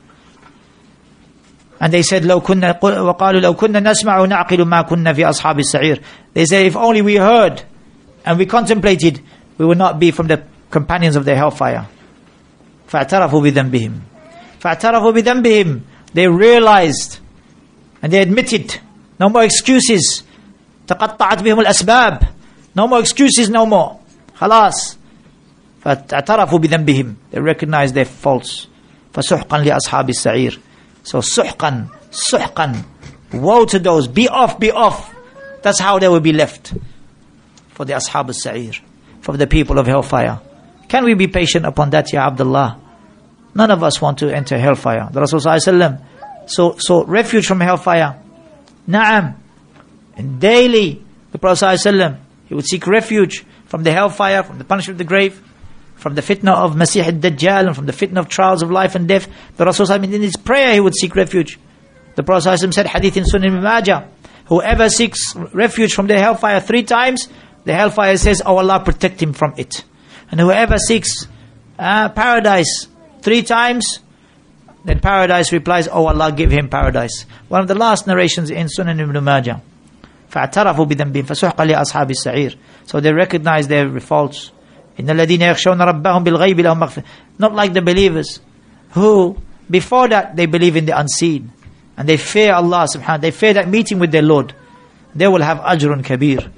And they said, وَقَالُوا لَوْ كُنَّا نَسْمَعُ نَعْقِلُ مَا كُنَّا فِي أَصْحَابِ السَّعِيرِ. They say, if only we heard and we contemplated, we would not be from the companions of the hellfire. فَاعْتَرَفُوا بِذَنْبِهِمْ. فَاعْتَرَفُوا بِذَنْبِهِمْ. They realized and they admitted. No more excuses. تَقَطَّعَتْ بِهِمُ الْأَسْبَابِ. No more excuses, no more. خلاص. فَاعْتَرَفُوا بِذَنْبِهِمْ. They recognized their faults. فَسُحْقًا لِأَصْحَابِ السَّعِيرِ. So suhqan, woe to those, be off. That's how they will be left. For the ashab al-sa'ir, for the people of hellfire. Can we be patient upon that, Ya Abdullah? None of us want to enter hellfire. The Rasul sallallahu alaihi wasallam sought refuge from hellfire. Na'am. And daily, the Prophet sallallahu alaihi wasallam, he would seek refuge from the hellfire, from the punishment of the grave, from the fitna of Masih al-Dajjal, and from the fitna of trials of life and death. The Rasul in his prayer he would seek refuge. The Prophet said, hadith in Sunan Ibn Majah, whoever seeks refuge from the hellfire 3 times, the hellfire says, oh Allah, protect him from it. And whoever seeks paradise 3 times, then paradise replies, oh Allah, give him paradise. One of the last narrations in Sunan Ibn Majah. فَاعْتَرَفُوا بِذَنْبِهِمْ فَسُحْقًا لِأَصْحَابِ السَّعِيرِ. So they recognize their faults. إِنَّ الَّذِينَ يَخْشَوْنَ رَبَّهُمْ بِالْغَيْبِ لَهُمْ مَغْفِرَةٌ. Not like the believers who, before that, they believe in the unseen. And they fear Allah subhanahu wa ta'ala. They fear that meeting with their Lord. They will have ajrun kabir.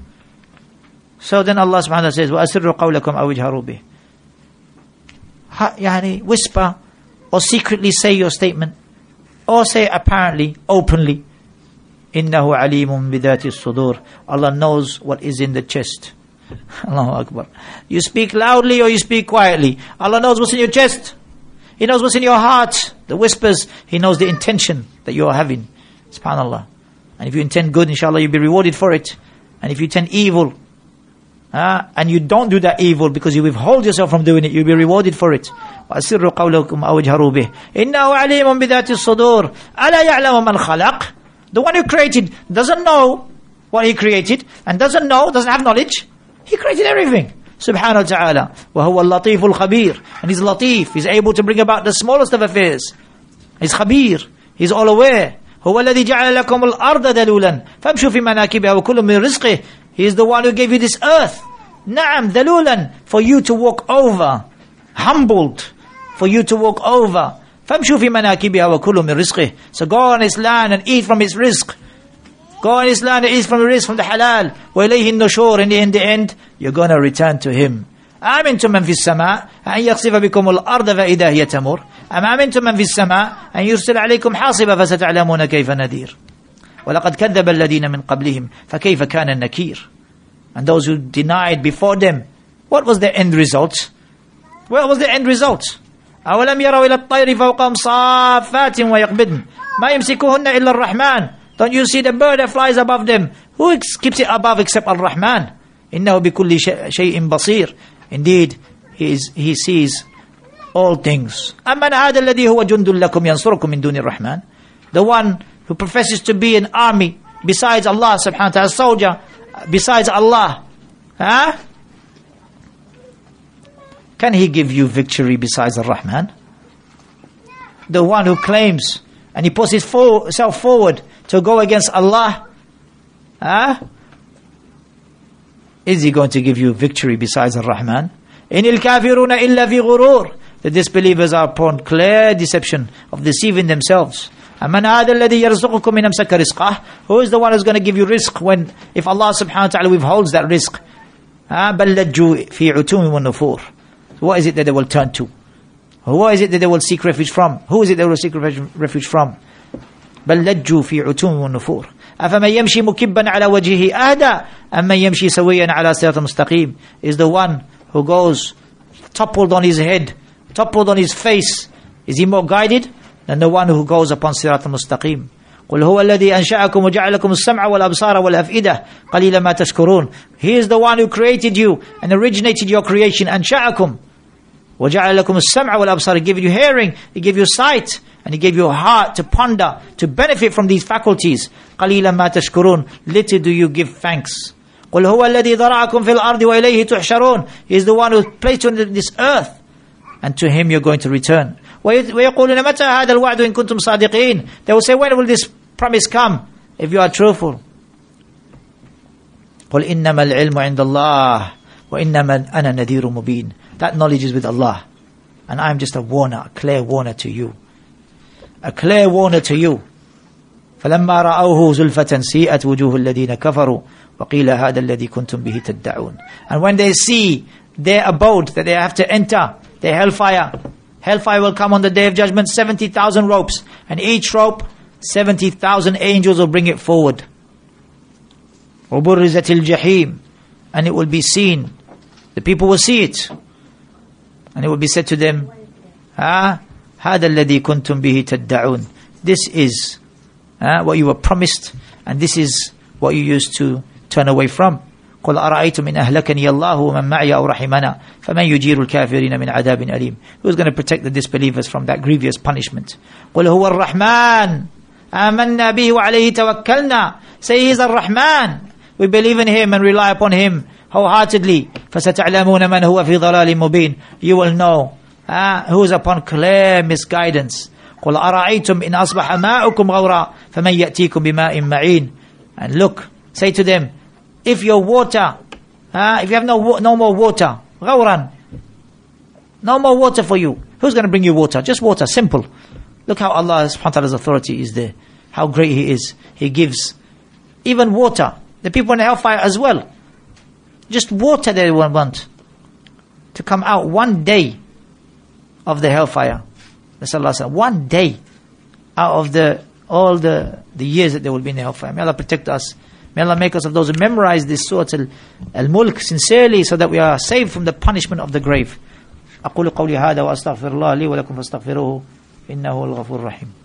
So then Allah subhanahu wa ta'ala says, وَأَسِرُّ قَوْلَكُمْ أَوْ اجْهَرُوا بِهِ. Yani whisper or secretly say your statement, or say apparently, openly. إِنَّهُ عَلِيمٌ بِذَاتِ الصُّدُورِ. Allah knows what is in the chest. Allahu Akbar. You speak loudly or you speak quietly, Allah knows what's in your chest. He knows what's in your heart, the whispers. He knows the intention that you are having. SubhanAllah. And if you intend good, inshallah, you'll be rewarded for it. And if you intend evil, and you don't do that evil because you withhold yourself from doing it, you'll be rewarded for it. وَأَسِرُّ قَوْلَكُمْ أَوْ اجْهَرُوا بِهِ إِنَّهُ عَلِيمٌ بِذَاتِ الصُّدُورِ أَلَا يَعْلَمُ مَنْ خَلَقَ. The one who created doesn't know what he created, and doesn't have knowledge. He created everything. Subhanahu wa ta'ala. وَهُوَ اللَّطِيفُ الْخَبِيرُ. And He's Latif. He's able to bring about the smallest of affairs. He's Khabir. He's all aware. هُوَ الَّذِي جَعَلَ لَكُمُ الْأَرْضَ دَلُولًا فَامْشُوا فِي مَنَاكِبِهَا وَكُلُوا مِنْ رِزْقِهِ. He is the one who gave you this earth. Na'am, dalulan, for you to walk over. Humbled. For you to walk over. فَامْشُوا فِي مَنَاكِبِهَا وَكُلُوا مِنْ رِزْقِهِ. So go on his land and eat from his rizq. Go on his land and eat from the rizq, from the halal. وَإِلَيْهِ النُّشُورِ. In the end, you're going to return to him. أَمِنْتُم مَّن فِي السَّمَاءِ أَن يَخْسِفَ بِكُمُ الْأَرْضَ فَإِذَا هِيَ تَمُرُ أَمْ أَمِنْتُم مَّن فِي السَّمَاءِ أَن يُرْسِلَ عَلَيْكُمْ حَاصِبًا فَسَتَعْلَمُونَ كَيْفَ نَذِيرٌ وَلَقَدْ كَذَّبَ الَّذِينَ مِنْ قَبْلِهِمْ فَكَيْفَ كَانَ النَّكِيرُ. And those who denied before them, what was their end result? What was their end result? أَوَلَمْ يَرَوْا إِلَى الطَّيْرِ فَوْقَهُمْ صَافَّاتٍ وَيَقْبِضْنَ مَا يَمْسِكُهُنَّ إِلَّا الرَّحْمَنُ. Don't you see the bird that flies above them? Who keeps it above except Ar-Rahman? إِنَّهُ بِكُلِّ شَيْءٍ بَصِيرٌ. Indeed, he sees all things. أَمَّنْ هَذَا الَّذِي هُوَ جُنْدٌ لَكُمْ يَنْصُرُكُمْ مِنْ دُونِ الرَّحْمَنِ. The one who professes to be an army besides Allah subhanahu wa ta'ala, soldier besides Allah. Can he give you victory besides Ar-Rahman? The one who claims and he puts himself forward to go against Allah. Is He going to give you victory besides Ar-Rahman? إِنِ الْكَافِرُونَ إِلَّا فِي غُرُورٍ. The disbelievers are upon clear deception of deceiving themselves. أَمَنْ هَذَا الَّذِي يَرْزُقُكُم مِّنْ أَمْسَكَ رِزْقَهُ. Who is the one who's going to give you rizq if Allah subhanahu wa ta'ala withholds that rizq? بَلْ لَجُّوا فِي عُتُومٍ وَالنُّفُورٍ. What is it that they will turn to? What is it that they will seek refuge from? Who is it they will seek refuge from? بَلْ لَجُّوا فِي عُتُومٍ وَالنُّفُورٍ. أَفَمَنْ يَمْشِي مُكِبًّا عَلَى وَجْهِهِ أَهْدَى أَمَّنْ يَمْشِي سَوِيًّا عَلَى صِرَاطٍ مُسْتَقِيمٍ. Is the one who goes toppled on his head, toppled on his face. Is he more guided than the one who goes upon صراط مستقيم? قل هو الذي أنشأكم وجعل لكم السمع والأبصار والأفئدة قليلا ما تشكرون. He is the one who created you and originated your creation. أنشأكم وجعل لكم السمع والأبصار. He gave you hearing, He gave you sight, and He gave you a heart to ponder, to benefit from these faculties. قليلا ما تشكرون. Little do you give thanks. قل هو الذي ذرأكم في الأرض وإليه تحشرون. He is the one who placed you on this earth, and to Him you're going to return. ويقولون متى هذا الوعد إن كنتم صادقين. They will say, when will this promise come if you are truthful? قل إنما العلم عند الله وإنما أنا نذير مبين. That knowledge is with Allah, and I am just a warner, a clear warner to you. A clear warner to you. فلما رأوه زلفة سيئت وجوه الذين كفروا وقيل هذا الذي كنتم به تدعون. And when they see their abode that they have to enter, their hellfire will come on the day of judgment, 70,000 ropes, and each rope 70,000 angels will bring it forward. وبرزت الجحيم, and it will be seen. The people will see it, and it will be said to them, هذا الذي كنتم به تدعون. This is what you were promised, and this is what you used to turn away from. قل أرأيتم إن أهلكني الله ومن معي أو رحمنا فمن يجير الكافرين من عذاب أليم. Who's going to protect the disbelievers from that grievous punishment? قل هو الرحمن آمنا به وعليه توكلنا. Say He is الرحمن. We believe in Him and rely upon Him wholeheartedly. فستعلمون من هو في ضلال مبين. You will know who is upon clear misguidance. قل أرأيتم إن أصبح ماؤكم غورا فمن يأتيكم بماء معين. And look, say to them, if your water, if you have no more water, غورا, no more water for you, who's going to bring you water? Just water, simple. Look how Allah subhanahu wa ta'ala's authority is there. How great He is. He gives even water. The people in the hellfire as well. Just water they want to come out one day of the hellfire. One day out of all the years that they will be in the hellfire. May Allah protect us. May Allah make us of those who memorize this Surah Al-Mulk sincerely, so that we are saved from the punishment of the grave. أقول قولي هذا وأستغفر الله لي ولكم فاستغفروه إنه هو الغفور الرحيم.